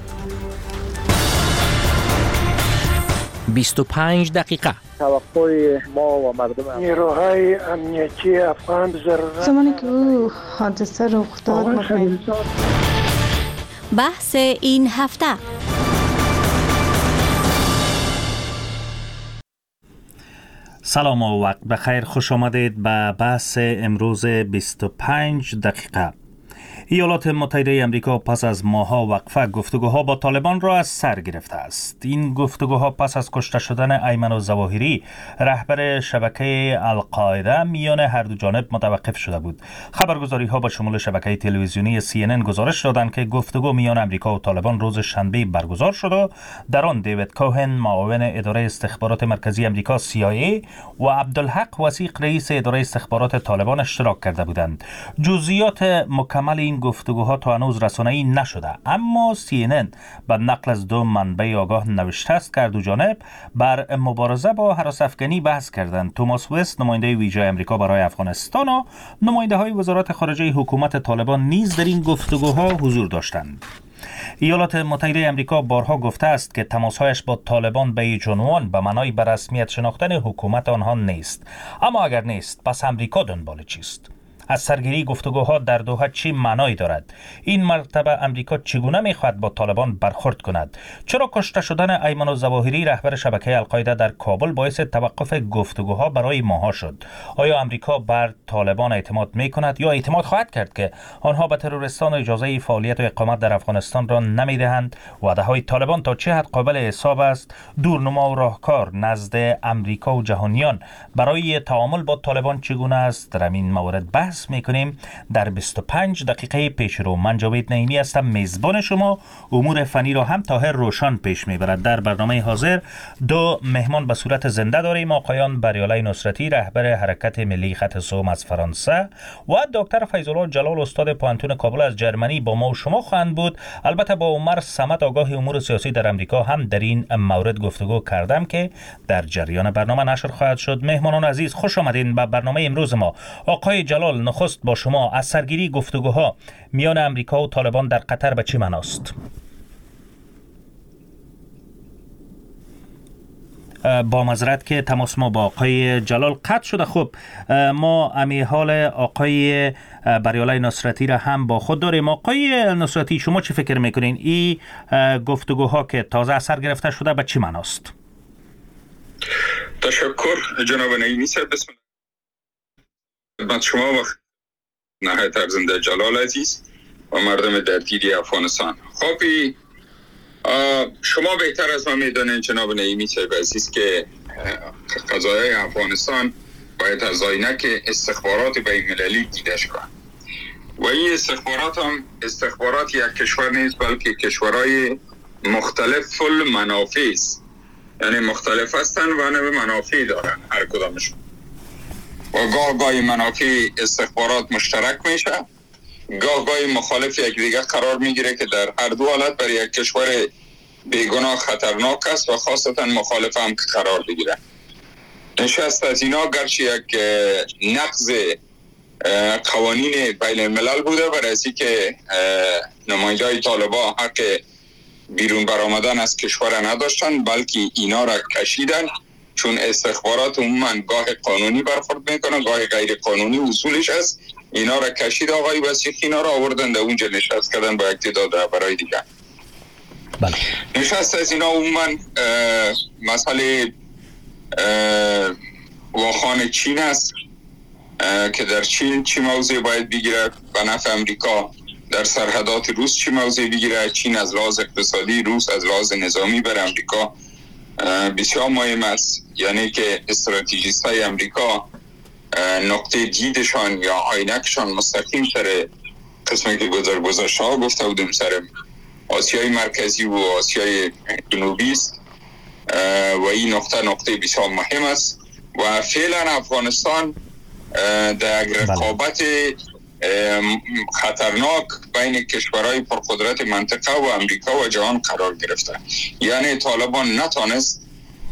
بیست و پنج دقیقه. توقع ما و مردم نیروهای امنیتی افغان ضرورت زمانی که او حادثه رخ داد بحث این هفته. سلام و وقت بخیر، خوش آمدید به بحث امروز بیست و پنج دقیقه. ایالات متحده آمریکا پس از ماه‌ها وقفه گفتگوها با طالبان را از سر گرفته است. این گفتگوها پس از کشته شدن ایمن الظواهری رهبر شبکه القاعده میان هر دو جانب متوقف شده بود. خبرگزاری‌ها با شمول شبکه تلویزیونی سی ان ان گزارش دادند که گفتگو میان آمریکا و طالبان روز شنبه برگزار شد و در آن دیوید کوهن معاون اداره استخبارات مرکزی آمریکا سی آی ای و عبدالحق وثیق رئیس اداره استخبارات طالبان اشتراک کرده بودند. جزئیات مکمل این گفتگوها تا هنوز رسانه‌ای نشده، اما سی ان ان به نقل از دو منبع آگاه نوشته است که دو جانب بر مبارزه با هراس افغانی بحث کردند. توماس وست نماینده ویژه آمریکا برای افغانستان و نماینده‌های وزارت خارجه حکومت طالبان نیز در این گفتگوها حضور داشتند. ایالات متحده آمریکا بارها گفته است که تماسهایش با طالبان به یک عنوان به معنای به رسمیت شناختن حکومت آنها نیست. اما اگر نیست، پس آمریکا دنبال چیست؟ از سرگیری گفتگوها در دوحه چی معنایی دارد؟ این مرتبه امریکا چگونه میخواهد با طالبان برخورد کند؟ چرا کشته شدن ایمن الظواهری رهبر شبکه القاعده در کابل باعث توقف گفتگوها برای ماها شد؟ آیا امریکا بر طالبان اعتماد میکند یا اعتماد خواهد کرد که آنها به تروریستان اجازه فعالیت و اقامت در افغانستان را نمیدهند؟ وعده های طالبان تا چه حد قابل حساب است؟ دورنما و راهکار نزد امریکا و جهانیان برای تعامل با طالبان چگونه است؟ در این مورد بحث میکنیم در بیست و پنج دقیقه پیش رو. من جاوید نعیمی هستم، میزبان شما. امور فنی را هم طاهر روشن پیش میبرد. در برنامه حاضر دو مهمان به صورت زنده داریم: آقایان بریالای نصرتی رهبر حرکت ملی خط سوم از فرانسه و دکتر فیض‌الله جلال استاد پوهنتون کابل از جرمنی با ما و شما خواهند بود. البته با عمر صمد آگاه امور سیاسی در امریکا هم در این مورد گفتگو کردم که در جریان برنامه نشر خواهد شد. مهمانان عزیز، خوش آمدین به برنامه امروز ما. آقای جلال، نخست با شما، از سرگیری گفتگوها میان امریکا و طالبان در قطر به چه معناست؟ با معذرت که تماس ما با آقای جلال قطع شده. خب ما امی حال آقای بریالای نصرتی را هم با خود داریم. آقای نصرتی، شما چی فکر میکنین این گفتگوها که تازه اثر گرفته شده به چه معناست؟ تشکر جناب نعیمی صاحب. بسم الله خدمت شما و نهایت ارزنده جلال عزیز و مردم درگیری افغانستان. خب شما بهتر از ما میدانید جناب نعیمی صاحب عزیز که قضایای افغانستان باید از عینک استخبارات بین‌المللی دیده شود و این استخبارات هم استخبارات یک کشور نیست بلکه کشورهای مختلف المنافع است، یعنی مختلف هستند و منافع دارن هر کدامشون و گاه گاهی منافع استخبارات مشترک میشه، گاه گاهی مخالف یک دیگه قرار میگیره که در هر دو حالت برای یک کشور بیگناه خطرناک است و خاصتا مخالف هم که قرار بگیره. نشست از اینا گرچه یک نقض قوانین بین الملل بوده برای از که نماینده های طالبان حق بیرون برآمدن از کشور نداشتن بلکه اینا را کشیدن، چون استخبارات عموما گاه قانونی برخورد میکنن گاه غیر قانونی اصولش است. اینا را کشید آقای وسیقی، اینا را آوردن در اونجا نشست کردن با اقتدار برای دیگر. بله. نشست از اینا عموما مسئله واخان چین است که در چین چی موضع باید بگیره به نفع امریکا، در سرحدات روس چی موضع بگیره. چین از لحاظ اقتصادی، روس از لحاظ نظامی بر امریکا بسیار مهم است، یعنی که استراتژیست های امریکا نقطه دیدشان یا عینکشان مستقیم سر قسمی که گذار گذاشته ها گفته بودیم سر آسیای مرکزی و آسیای جنوبی است و این نقطه نقطه بسیار مهم است و فعلا افغانستان در رقابت خطرناک بین کشورهای پرقدرت منطقه و امریکا و جهان قرار گرفته. یعنی طالبان نتانست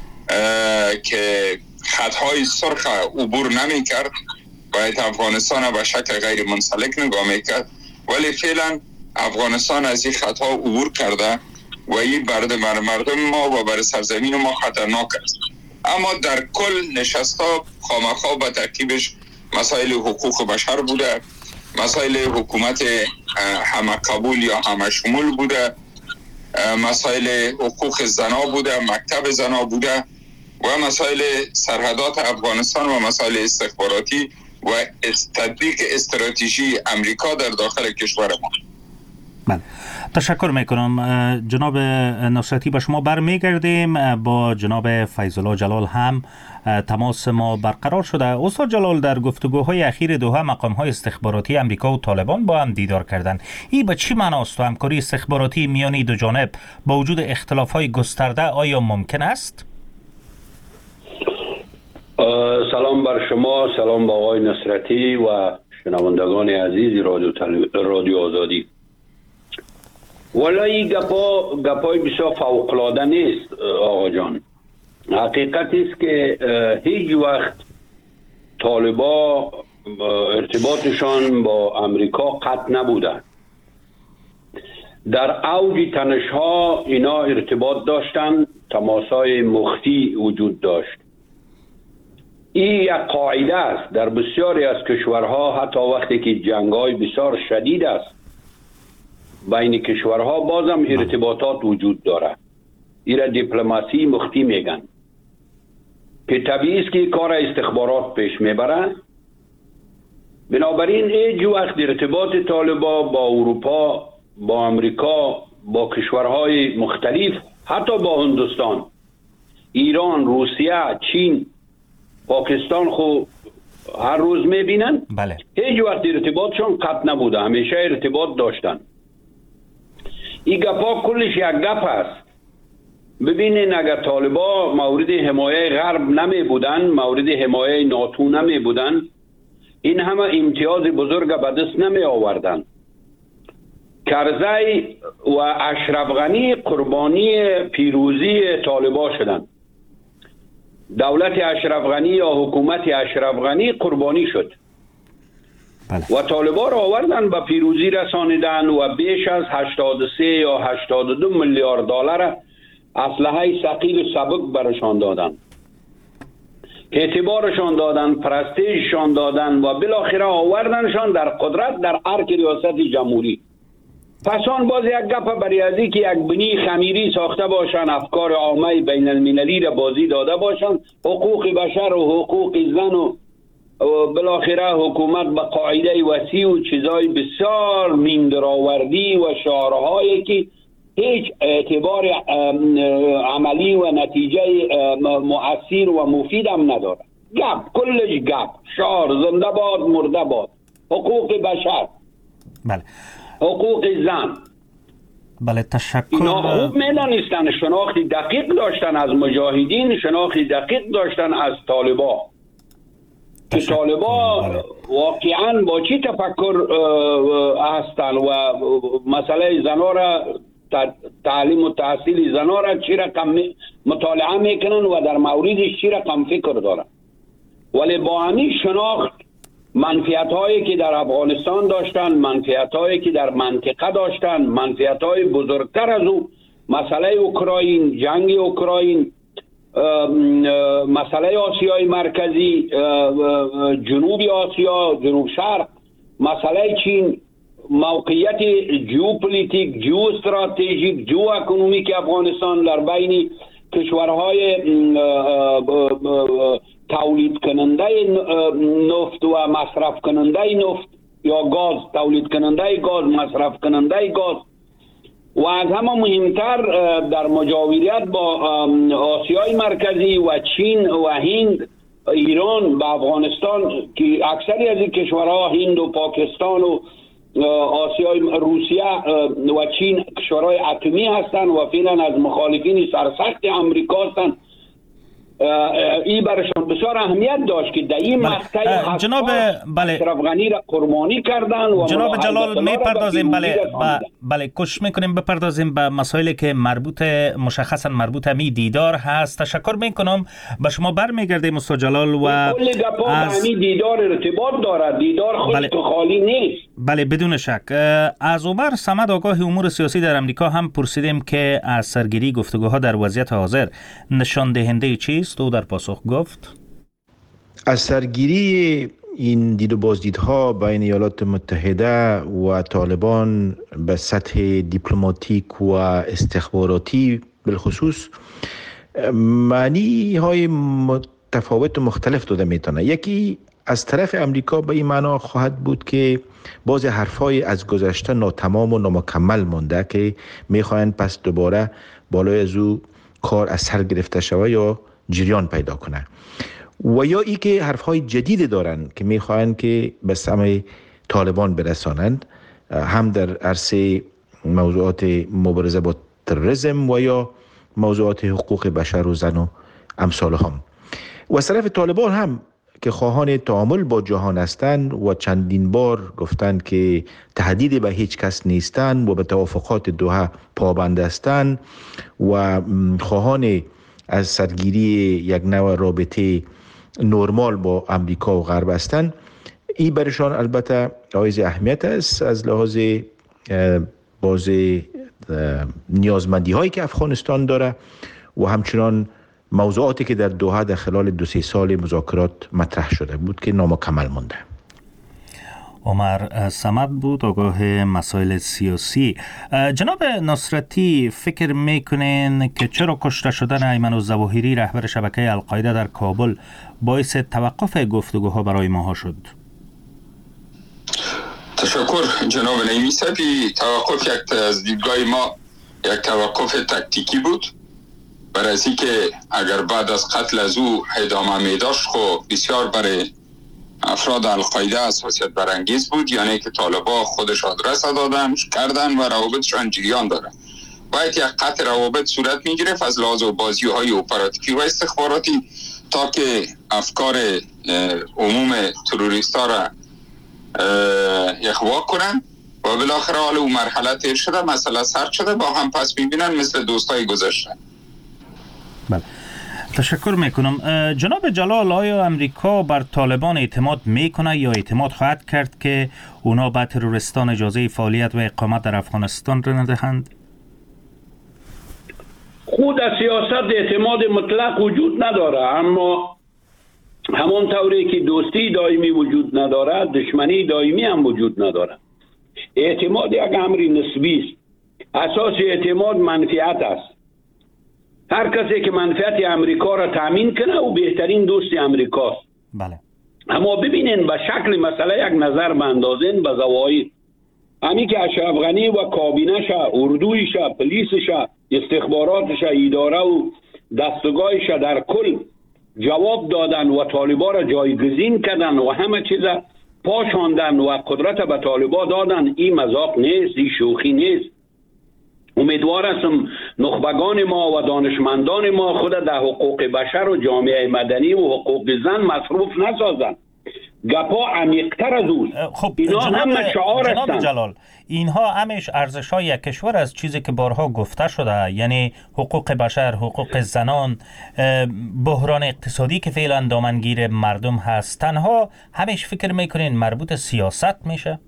که خطهای سرخ عبور نمی کرد، باید افغانستان به شکل غیر منسلک نگاه می کرد، ولی فعلا افغانستان از این خطها عبور کرده و این برده بر مردم ما و بر سرزمین ما خطرناک است. اما در کل نشستا خامخا به ترکیبش مسائل حقوق بشر بوده، مسائل حکومت همه قبول یا همه شمول بوده، مسائل حقوق زنا بوده، مکتب زنا بوده و مسائل سرحدات افغانستان و مسائل استخباراتی و تطبیق استراتژی امریکا در داخل کشور ما. بله، تشکر میکنم جناب نصرتی. به شما برمیگردیم. با جناب فیض‌الله جلال هم تماس ما برقرار شده. استاد جلال، در گفتگوهای اخیر دوحه مقام‌های استخباراتی امریکا و طالبان با هم دیدار کردند. این به چی معناست و همکاری استخباراتی میان این دو جانب با وجود اختلاف‌های گسترده آیا ممکن است؟ سلام بر شما، سلام با آقای نصرتی و شنوندگان عزیز رادیو رادیو آزادی. والا این گپا گپای بسیار فوق‌العاده نیست آقا جان. حقیقت است که هیچ وقت طالبا ارتباطشان با امریکا قطع نبوده. در اوج تنش‌ها اینا ارتباط داشتن، تماس‌های مخفی وجود داشت. این یک قاعده است در بسیاری از کشورها، حتی وقتی که جنگ‌های بسیار شدید است بین کشورها بازم ارتباطات وجود داره. این را دیپلماسی مخفی میگن که طبیعی است که کار استخبارات پیش میبرن. بنابراین هیچ وقت ارتباط طالبان با اروپا، با امریکا، با کشورهای مختلف، حتی با هندوستان، ایران، روسیه، چین، پاکستان خو هر روز میبینن. بله. هیچ وقت ارتباطشون قطع نبوده، همیشه ارتباط داشتن. این گپا کلش یک گپ است. ببینین اگر طالبان مورد حمایه غرب نمی بودن، مورد حمایه ناتو نمی بودن، این همه امتیاز بزرگ به دست نمی آوردن. کرزی و اشرف غنی قربانی پیروزی طالبان شدن. دولت اشرف غنی یا حکومت اشرف غنی قربانی شد. بله. و طالبان را آوردن به پیروزی رسانیدن و بیش از هشتاد و سه یا هشتاد و دو میلیارد دلار اسلحه ثقیل و سبک برشان دادن، اعتبارشان دادن، پرستیژشان دادن و بالاخره آوردنشان در قدرت در ارک ریاست جمهوری. پس آن باز یک گپ برای ازی که یک بنی خمیری ساخته باشن، افکار عامه بین المللی را بازی داده باشن، حقوق بشر و حقوق زن و بالاخره حکومت به قاعده وسیع و چیزای بسیار میندراوردی و شعارهایی که هیچ اعتبار عملی و نتیجه مؤثر و مفید هم نداره. گپ، کلش گپ، شعار، زنده باد مرده باد، حقوق بشر، بله، حقوق زن. بله، تشکر. اینا خوب میدانستن، شناختی دقیق داشتن از مجاهدین، شناختی دقیق داشتن از طالبان که طالبان واقعا با چی تفکر هستن و مسئله زنا را، تعلیم و تحصیل زنا را چی رقم مطالعه میکنن و در موردش چی رقم فکر دارن. ولی با همین شناخت منفیت هایی که در افغانستان داشتن، منفیت هایی که در منطقه داشتن، منفیت های بزرگتر از او، مسئله اوکراین، جنگ اوکراین، مسئله آسیای مرکزی، جنوب آسیا، جنوب شرق، مسئله چین، موقعیت جیوپولیتیک، جیو استراتژیک، جیو اکونومیک افغانستان در بین کشورهای تولید کننده نفت و مصرف کننده نفت یا گاز، تولید کننده گاز، مصرف کننده گاز، و از همه مهمتر در مجاوریت با آسیای مرکزی و چین و هند، ایران و افغانستان که اکثری از این کشورها، هند و پاکستان و آسیای روسیه و چین کشورهای اتمی هستند و فعلا از مخالفین سرسخت امریکا هستند. این برشان بسیار اهمیت داشت که در این مقطع جناب بله اشرف غنی را قربانی کردن و جناب جلال میپردازیم. بله بله کوشش میکنیم بپردازیم به مسائلی که مربوط مشخصا مربوط می دیدار هست. تشکر میکنم. به شما برمیگردیم استاد جلال. و کل گپا از به دیدار ارتباط دارد. دیدار خود بله. خالی نیست. بله بدون شک. از عمر صمد آگاه امور سیاسی در امریکا هم پرسیدیم که از سرگیری گفتگوها در وضعیت حاضر نشان دهنده چیست؟ او در پاسخ گفت از سرگیری این دید و بازدیدها بین ایالات متحده و طالبان به سطح دیپلماتیک و استخباراتی بالخصوص معنی های متفاوت و مختلف داده میتونه. یکی از طرف امریکا به این معنا خواهد بود که بعض حرفای از گذشته ناتمام و نامکمل مانده که میخواهند پس دوباره بالای از او کار از سر گرفته شود یا جریان پیدا کنه، و یا ای که حرفهای جدید دارن که میخواهند که به سمع طالبان برسانند، هم در عرصه موضوعات مبارزه با تروریسم و یا موضوعات حقوق بشر و زن و امثال هم. و از طرف طالبان هم که خواهان تعامل با جهان هستند و چندین بار گفتند که تهدید به هیچ کس نیستند و به توافقات دوحه پابند هستند و خواهان از سرگیری یک نوع رابطه نرمال با امریکا و غرب هستند. این برشان البته حائز اهمیت است از لحاظ باز نیازمندی هایی که افغانستان داره و همچنان موضوعاتی که در دوحه در خلال دو سه سال مذاکرات مطرح شده بود که نامکمل مونده. عمر صمد بود، آگاه مسائل سیاسی. جناب نصرتی، فکر میکنین که چرا کشته شدن ایمن الظواهری رهبر شبکه القاعده در کابل باعث توقف گفتگوها برای ماها شد؟ تشکر جناب نعیمی صاحبی. توقف یک از دیدگاه ما یک توقف تکتیکی بود، برای از که اگر بعد از قتل از او ادامه می داشت خب بسیار برای افراد القاعده حساسیت برانگیز بود، یعنی که طالبان خودش آدرس دادن کردن و روابطشان جریان داره. باید یک قطع روابط صورت می گرفت از لحاظ بازی های اپراتیوی و استخباراتی تا که افکار عموم تروریست ها را اخوا کنن و بالاخره حال اون مرحله تیر شده، مسئله سرد شده، با هم پس میبینن مثل دوستای گذشته. بله، تشکر میکنم. جناب جلال، آیا امریکا بر طالبان اعتماد میکنه یا اعتماد خواهد کرد که اونا به تروریستان اجازه فعالیت و اقامت در افغانستان را ندهند؟ خود از سیاست اعتماد مطلق وجود نداره، اما همون طوری که دوستی دائمی وجود نداره، دشمنی دائمی هم وجود نداره. اعتماد یک امری نسبی است. اساس اعتماد منفعت است. هر کسی که منفعت امریکا را تامین کنه او بهترین دوست امریکاست. بله. اما ببینین به شکل مسئله یک نظر بندازین به زواید. همی که اشرف غنی و کابینش، اردویش، پلیسش، استخباراتش، اداره و دستگاهش در کل جواب دادن و طالبان را جایگزین کردن و همه چیز پاشاندن و قدرت به طالبان دادن. این مذاق نیست، این شوخی نیست. امیدوار هستم نخبگان ما و دانشمندان ما خود در حقوق بشر و جامعه مدنی و حقوق زن مصروف نسازن. گپا عمیق‌تر از اوست. خب اینا جناب, هم شعار جناب هستن. جلال، اینها همش ارزش‌های یک کشور از چیزی که بارها گفته شده، یعنی حقوق بشر، حقوق زنان، بحران اقتصادی که فعلا دامنگیر مردم هست، تنها همش فکر میکنین مربوط سیاست میشه؟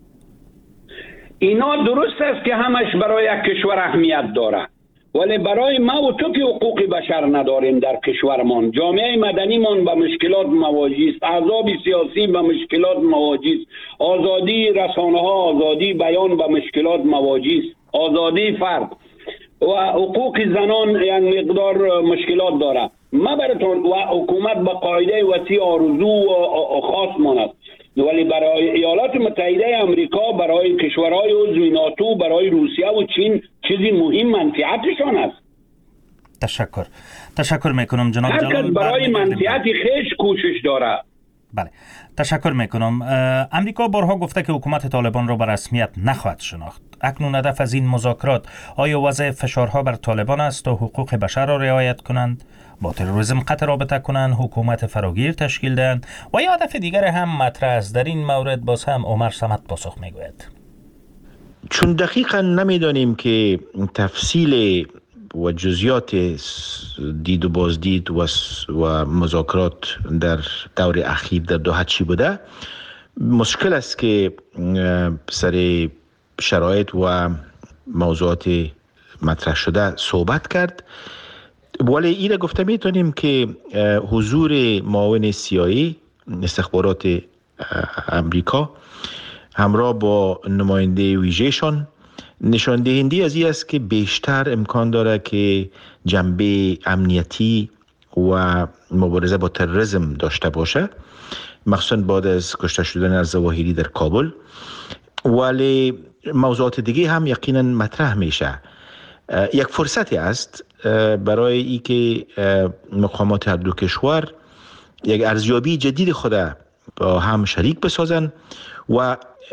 اینا درست است که همش برای یک کشور اهمیت داره، ولی برای ما و تو که حقوق بشر نداریم در کشورمان، جامعه مدنیمان با مشکلات مواجه است، احزاب سیاسی با مشکلات مواجه است، آزادی رسانه ها، آزادی بیان با مشکلات مواجه است، آزادی فرد و حقوق زنان یک مقدار مشکلات داره. ما براتون و حکومت با قاعده وسیع آرزو و خاص ماند، ولی برای ایالات متحده امریکا، برای کشورهای عضو ناتو، برای روسیه و چین چیزی مهم منفعتشان است. تشکر تشکر میکنم جناب هر جلال. کس برای منفعت خیش کوشش داره. بله، تشکر میکنم. امریکا بارها گفته که حکومت طالبان را به رسمیت نخواهد شناخت. اکنون هدف از این مذاکرات آیا وضع فشارها بر طالبان است تا حقوق بشر را رعایت کنند، با تروریسم قطع رابطه کنند، حکومت فراگیر تشکیل دهند، و یا هدف دیگر هم مطرح است؟ در این مورد باز هم عمر صمد پاسخ میگوید. چون دقیقا نمیدانیم که تفصیل و جزئیات دید و بازدید و, و مذاکرات در دور اخیر در دوحه چی بوده، مشکل است که سر شرایط و موضوعات مطرح شده صحبت کرد. ولی این را گفته میتونیم که حضور معاون سیایی استخبارات امریکا همراه با نماینده ویژه‌شان نشان دهنده از این است که بیشتر امکان داره که جنبه امنیتی و مبارزه با تروریسم داشته باشه، مخصوصا بعد از کشته شدن الظواهری در کابل. ولی موضوعات دیگه هم یقینا مطرح میشه. یک فرصتی است برای ای که مقامات هر دو کشور یک ارزیابی جدید خود با هم شریک بسازن و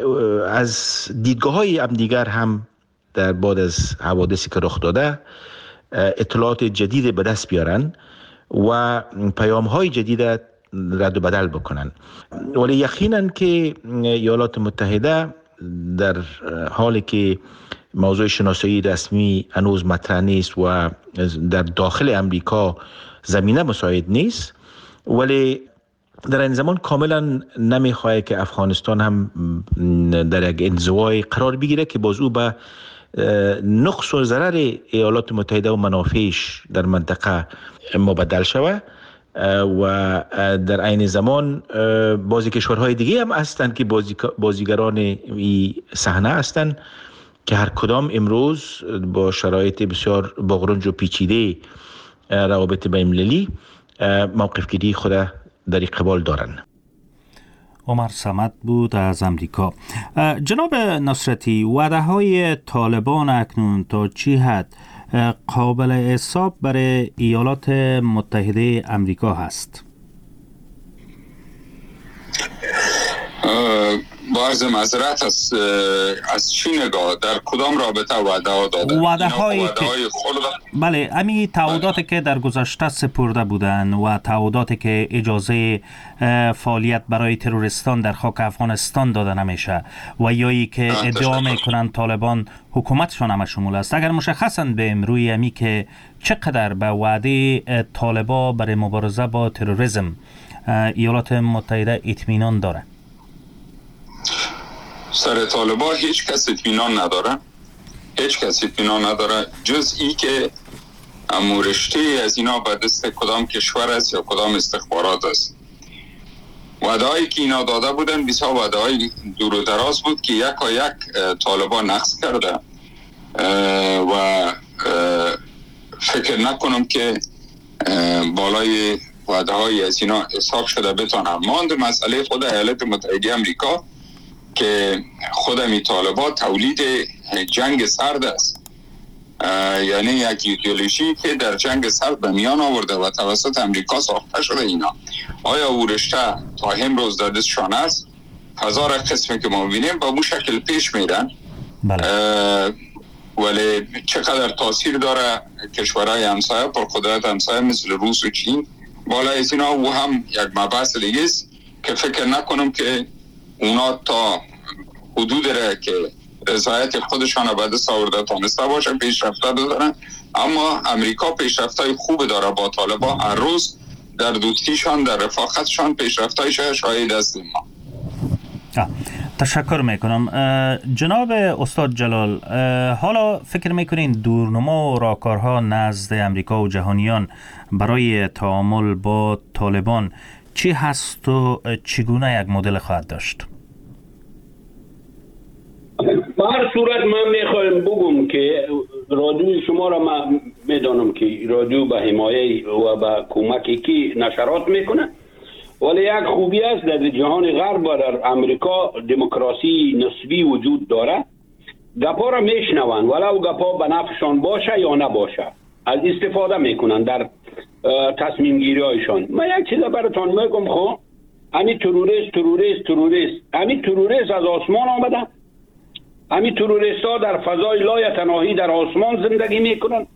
از دیدگاه های هم دیگر هم در بعد از حوادثی که رخ داده اطلاعات جدید به دست بیارن و پیام های جدید رد و بدل بکنن. ولی یقینا که ایالات متحده در حالی که موضوع شناسایی رسمی هنوز مطرح نیست و در داخل امریکا زمینه مساعد نیست، ولی در این زمان کاملا نمیخواه که افغانستان هم در یک انزوای قرار بگیره که باز او به نقص و ضرر ایالات متحده و منافعش در منطقه مبدل شود و در عین زمان بعضی کشورهای دیگه هم هستند که بازی بازیگران این صحنه هستند که هر کدام امروز با شرایط بسیار باغرنج و پیچیده روابط بین‌المللی موقف گیری خود در قبال دارند. عمر صمد بود از امریکا. جناب نصرتی، وعده های طالبان اکنون تا چی حد قابل حساب برای ایالات متحده امریکا هست؟ با عرض معذرت از از چی نگاه در کدام رابطه وعده ها داده؟ وعده هایی که بله، امی تعهداتی که در گذشته سپرده بودند و تعهداتی که اجازه فعالیت برای تروریستان در خاک افغانستان داده نمیشه و یایی که ادعا میکنند طالبان حکومتشان هم شمول است، اگر مشخصاً به امروی امی که چقدر به وعده طالبا برای مبارزه با تروریسم ایالات متحده اطمینان داره؟ سر طالبا هیچ کس اطمینان نداره، هیچ کس اطمینان نداره جز ای که امورشته از اینا به دست کدام کشور است یا کدام استخبارات است. وعده هایی که اینا داده بودن بسیار وعده های دور و دراز بود که یک و یک طالبا نقض کرده و فکر نکنم که بالای وعده های از اینا حساب شده بتانم. ماند مسئله خود ایالات متحده امریکا که خود می طالبا تولید جنگ سرد است، یعنی یک ایدئولوژی که در جنگ سرد به میان آورده و توسط امریکا ساخته شده. اینا آیا او رشته تا امروز در دستشان است؟ هزار قسمی که ما بینیم با اون شکل پیش میرن. ولی چقدر تاثیر داره کشورهای همسایه پر قدرت همسایه مثل روس و چین بالای از اینا؟ و هم یک مبحث دیگه است که فکر نکنم که اونا تا حدود را که رضایت خودشان به دست آورده تانسته باشه پیشرفته دارن. اما امریکا پیشرفتای خوب داره با طالبان، هر روز در دوستیشان در رفاقتشان پیشرفتایش شاهد هستیم ما. تشکر میکنم. جناب استاد جلال، حالا فکر میکنین دورنما و راهکارها نزد امریکا و جهانیان برای تعامل با طالبان چی هست و چگونه یک مدل خواهد داشت؟ به هر صورت من میخوایم بگم که رادیو شما را من میدانم که رادیو به حمایه و به کمکی که نشرات میکنه، ولی یک خوبی است در جهان غرب و در امریکا دموکراسی نسبی وجود داره. گپا را میشنون ولو گپا به نفعشان باشه یا نباشه، از استفاده میکنن در تصمیم گیری هایشان. من یک چیز براتون میگم، خب همین تروریست تروریست تروریست همین تروریست از آسمان آمده، همین تروریست ها در فضای لایتناهی در آسمان زندگی میکنن.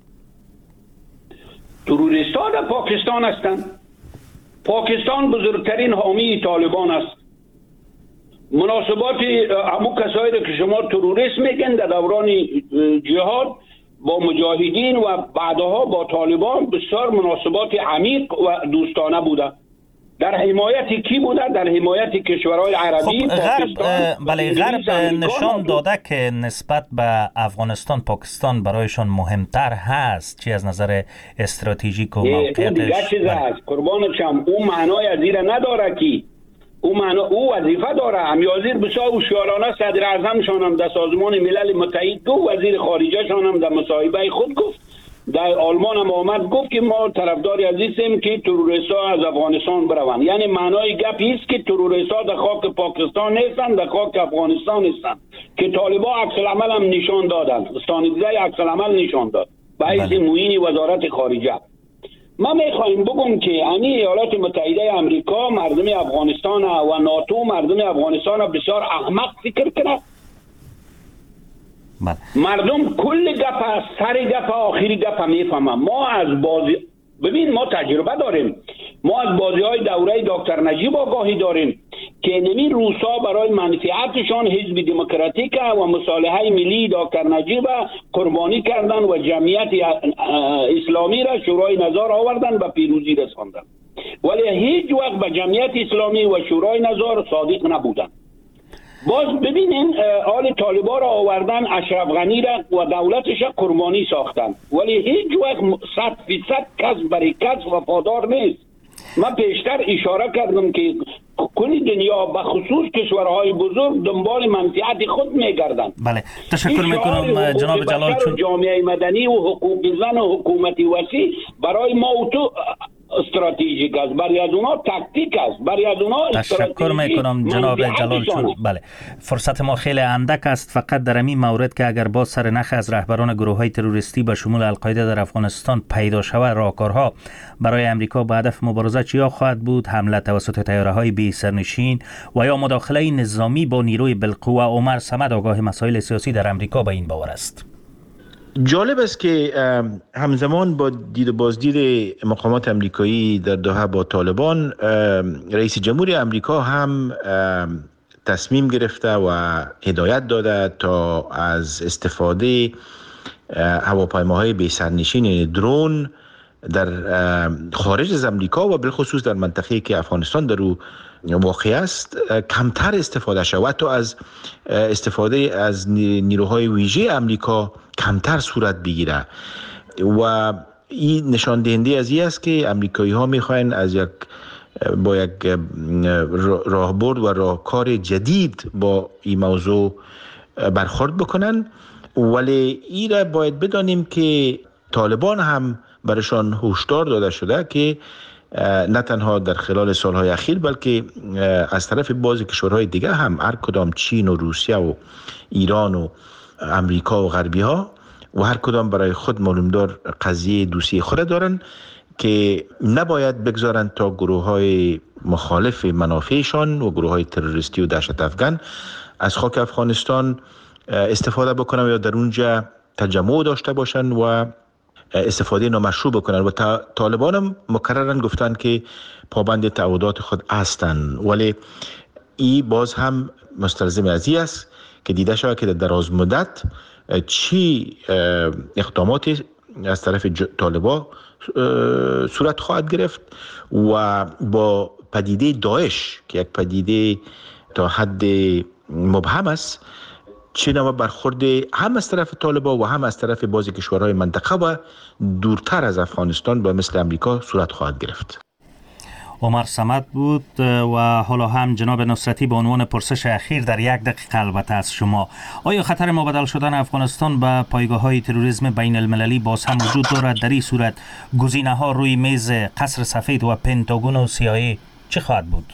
تروریست ها در پاکستان هستند. پاکستان بزرگترین حامی طالبان است. مناسبات همون کسایی را که شما تروریست میگن در دوران جهاد با مجاهدین و بعدها با طالبان بسیار مناسبات عمیق و دوستانه بوده. در حمایت کی بوده؟ در حمایت کشورهای عربی. خب غرب بله غرب نشان داده که نسبت به افغانستان پاکستان برایشان مهمتر هست، چی از نظر استراتژیک و موقعیتش. اون دیگه چیز هست قربانشم، اون معنای از این نداره که او معنا او وظیفه داره. امیازیر بسیار هوشیارانه صدر اعظمشان هم در سازمان ملل متحد گفت، وزیر خارجه شان هم در مصاحبه خود گفت، در آلمان هم آمد گفت که ما طرفداری از اینیم که تروریست‌ها از افغانستان بروند. یعنی معنای گپی است که تروریست‌ها در خاک پاکستان نیستند، در خاک افغانستان هستند که طالبان عکس العمل هم نشان دادند. استانیزه عکس العمل نشان داد به حیث معین وزارت خارجه. ما میخوایم بگم که امی ایالات متحده امریکا مردم افغانستان و ناتو مردم افغانستان بسیار احمق فکر کنه. مردم کل گپ سر گپ آخری گپ میفهمن. ما از بازی ببین ما تجربه داریم، ما از بازی های دوره دکتر نجیب آگاهی داریم که نمی روسا برای منفعتشان حزب دموکراتیک و مصالحه ملی دکتر نجیب قربانی کردن و جمعیت اسلامی را شورای نظار آوردن و پیروزی رساندن، ولی هیچ وقت به جمعیت اسلامی و شورای نظار صادق نبودن. باز ببینین آل طالبان را آوردن، اشرف غنی را و دولتش را قربانی ساختن، ولی هیچ وقت صد فیصد کس برای کس وفادار نیست. من پیشتر اشاره کردم که کل دنیا به خصوص کشورهای بزرگ دنبال منفعت خود میگردن. بله، تشکر میکنم جناب جلال. چون جامعه مدنی و حقوق زن و حکومت وسیع برای ما اوتو استراتژیک است، برای از اونا تاکتیک است، برای از اونا تشکر میکنم جناب جلال. چون بله فرصت ما خیلی اندک است، فقط در این مورد که اگر با سر نخ از رهبران گروه های تروریستی به شمول القاعده در افغانستان پیدا شود، راهکارها برای امریکا به هدف مبارزه چیا خواهد بود؟ حمله توسط طیاره های بی سرنشین و یا مداخله نظامی با نیروی بالقوه؟ عمر صمد آگاه مسائل سیاسی در امریکا به این باور است. جالب است که همزمان با دید و بازدید مقامات امریکایی در دوحه با طالبان، رئیس جمهور امریکا هم تصمیم گرفته و هدایت داده تا از استفاده هواپیماهای بی سرنشین درون در خارج از امریکا و بالخصوص در منطقه‌ای که افغانستان در او واقع است کمتر استفاده شود، تا از استفاده از نیروهای ویژه امریکا کمتر صورت بگیره. و این نشان دهنده از این است که امریکایی ها میخواین از یک با یک راهبرد و راهکار جدید با این موضوع برخورد بکنن. ولی این را باید بدانیم که طالبان هم برشان هشدار داده شده که نه تنها در خلال سالهای اخیر بلکه از طرف بعضی کشورهای دیگه هم، هر کدام چین و روسیه و ایران و امریکا و غربی ها و هر کدام برای خود معلومدار قضیه دوستی خود دارن که نباید بگذارن تا گروه های مخالف منافعشان و گروه های تروریستی و دهشت افغان از خاک افغانستان استفاده بکنن یا در اونجا تجمع داشته باشن و استفاده نامشروع بکنن. و طالبان هم مکررن گفتن که پابند تعهدات خود هستند، ولی این باز هم مستلزم از این است که دیده شود که در دراز مدت چی اقداماتی از طرف طالبان صورت خواهد گرفت و با پدیده داعش که یک پدیده تا حد مبهم است، چه نوع برخورد هم از طرف طالبان و هم از طرف بعضی کشورهای منطقه و دورتر از افغانستان با مثل امریکا صورت خواهد گرفت. عمر صمد بود و حالا هم جناب نصرتی به عنوان پرسش اخیر در یک دقیقه البته از شما، آیا خطر مبادل شدن افغانستان به پایگاه‌های تروریسم بین المللی باز هم وجود دارد؟ در این صورت گزینه‌ها روی میز قصر سفید و پنتاگون و سی‌آی‌ای چه خواهد بود؟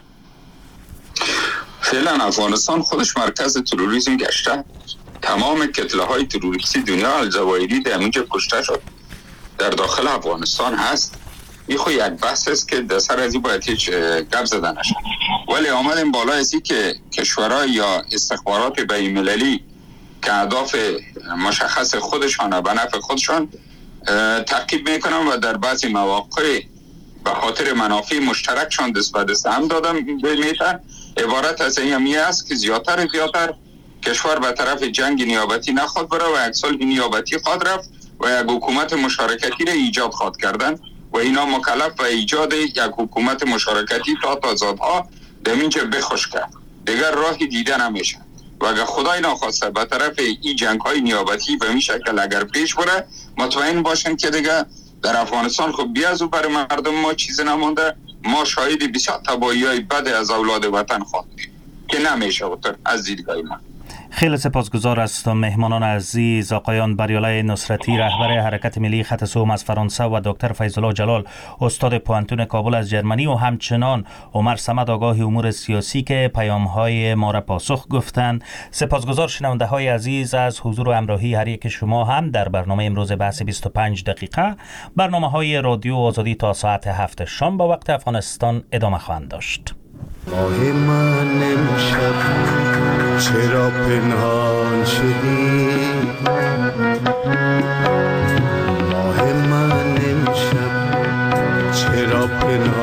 فعلا افغانستان خودش مرکز تروریسم گشته. تمام کتله‌های تروریستی دنیا الجزایری در اونجا کشته شد، در داخل افغانستان هست. این خو یک بحث است که در سر از این باید هیچ گپ زده نشه. ولی آمدیم بالا ازی که کشورها یا استخبارات بین المللی که اهداف مشخص خودشان به نفع خودشان تعقیب میکنن و در بعضی مواقع به خاطر منافع مشترکشان دست به دست هم دادن میتن. عبارت از این است که زیادتر زیادتر کشور به طرف جنگ نیابتی نخواد بره و یک سال نیابتی خواد رفت و یک حکومت مشارکتی را ایجاد خواد کردن و اینا مکلف به ایجاد یک حکومت مشارکتی تا تازادها دمینجا بخوش کرد. دیگر راهی دیده نمیشه و اگر خدای ناخواسته به طرف این جنگ های نیابتی به این شکل اگر پیش بره، مطمئن باشن که دیگر در افغانستان خب بیازو برای مردم ما چیز نمونده. ما شاهد بسیار تباهی های بد از اولاد وطن خواهیم که نمیشه اوتر از دیدگاه من. خیلی سپاسگزار هستم مهمانان عزیز، آقایان بریالای نصرتی رهبر حرکت ملی خط سوم از فرانسه و دکتر فیض‌الله جلال استاد پوانتون کابل از جرمنی و همچنان عمر صمد آگاه امور سیاسی که پیام‌های ما را پاسخ گفتند. سپاسگزار شنونده های عزیز از حضور و همراهی هر یک شما هم در برنامه امروز بحث بیست و پنج دقیقه. برنامه‌های رادیو آزادی تا ساعت هفت شام با وقت افغانستان ادامه خواهند داشت. ماه من امشب چرا پنهان شدی؟ ماه من امشب چرا پنهان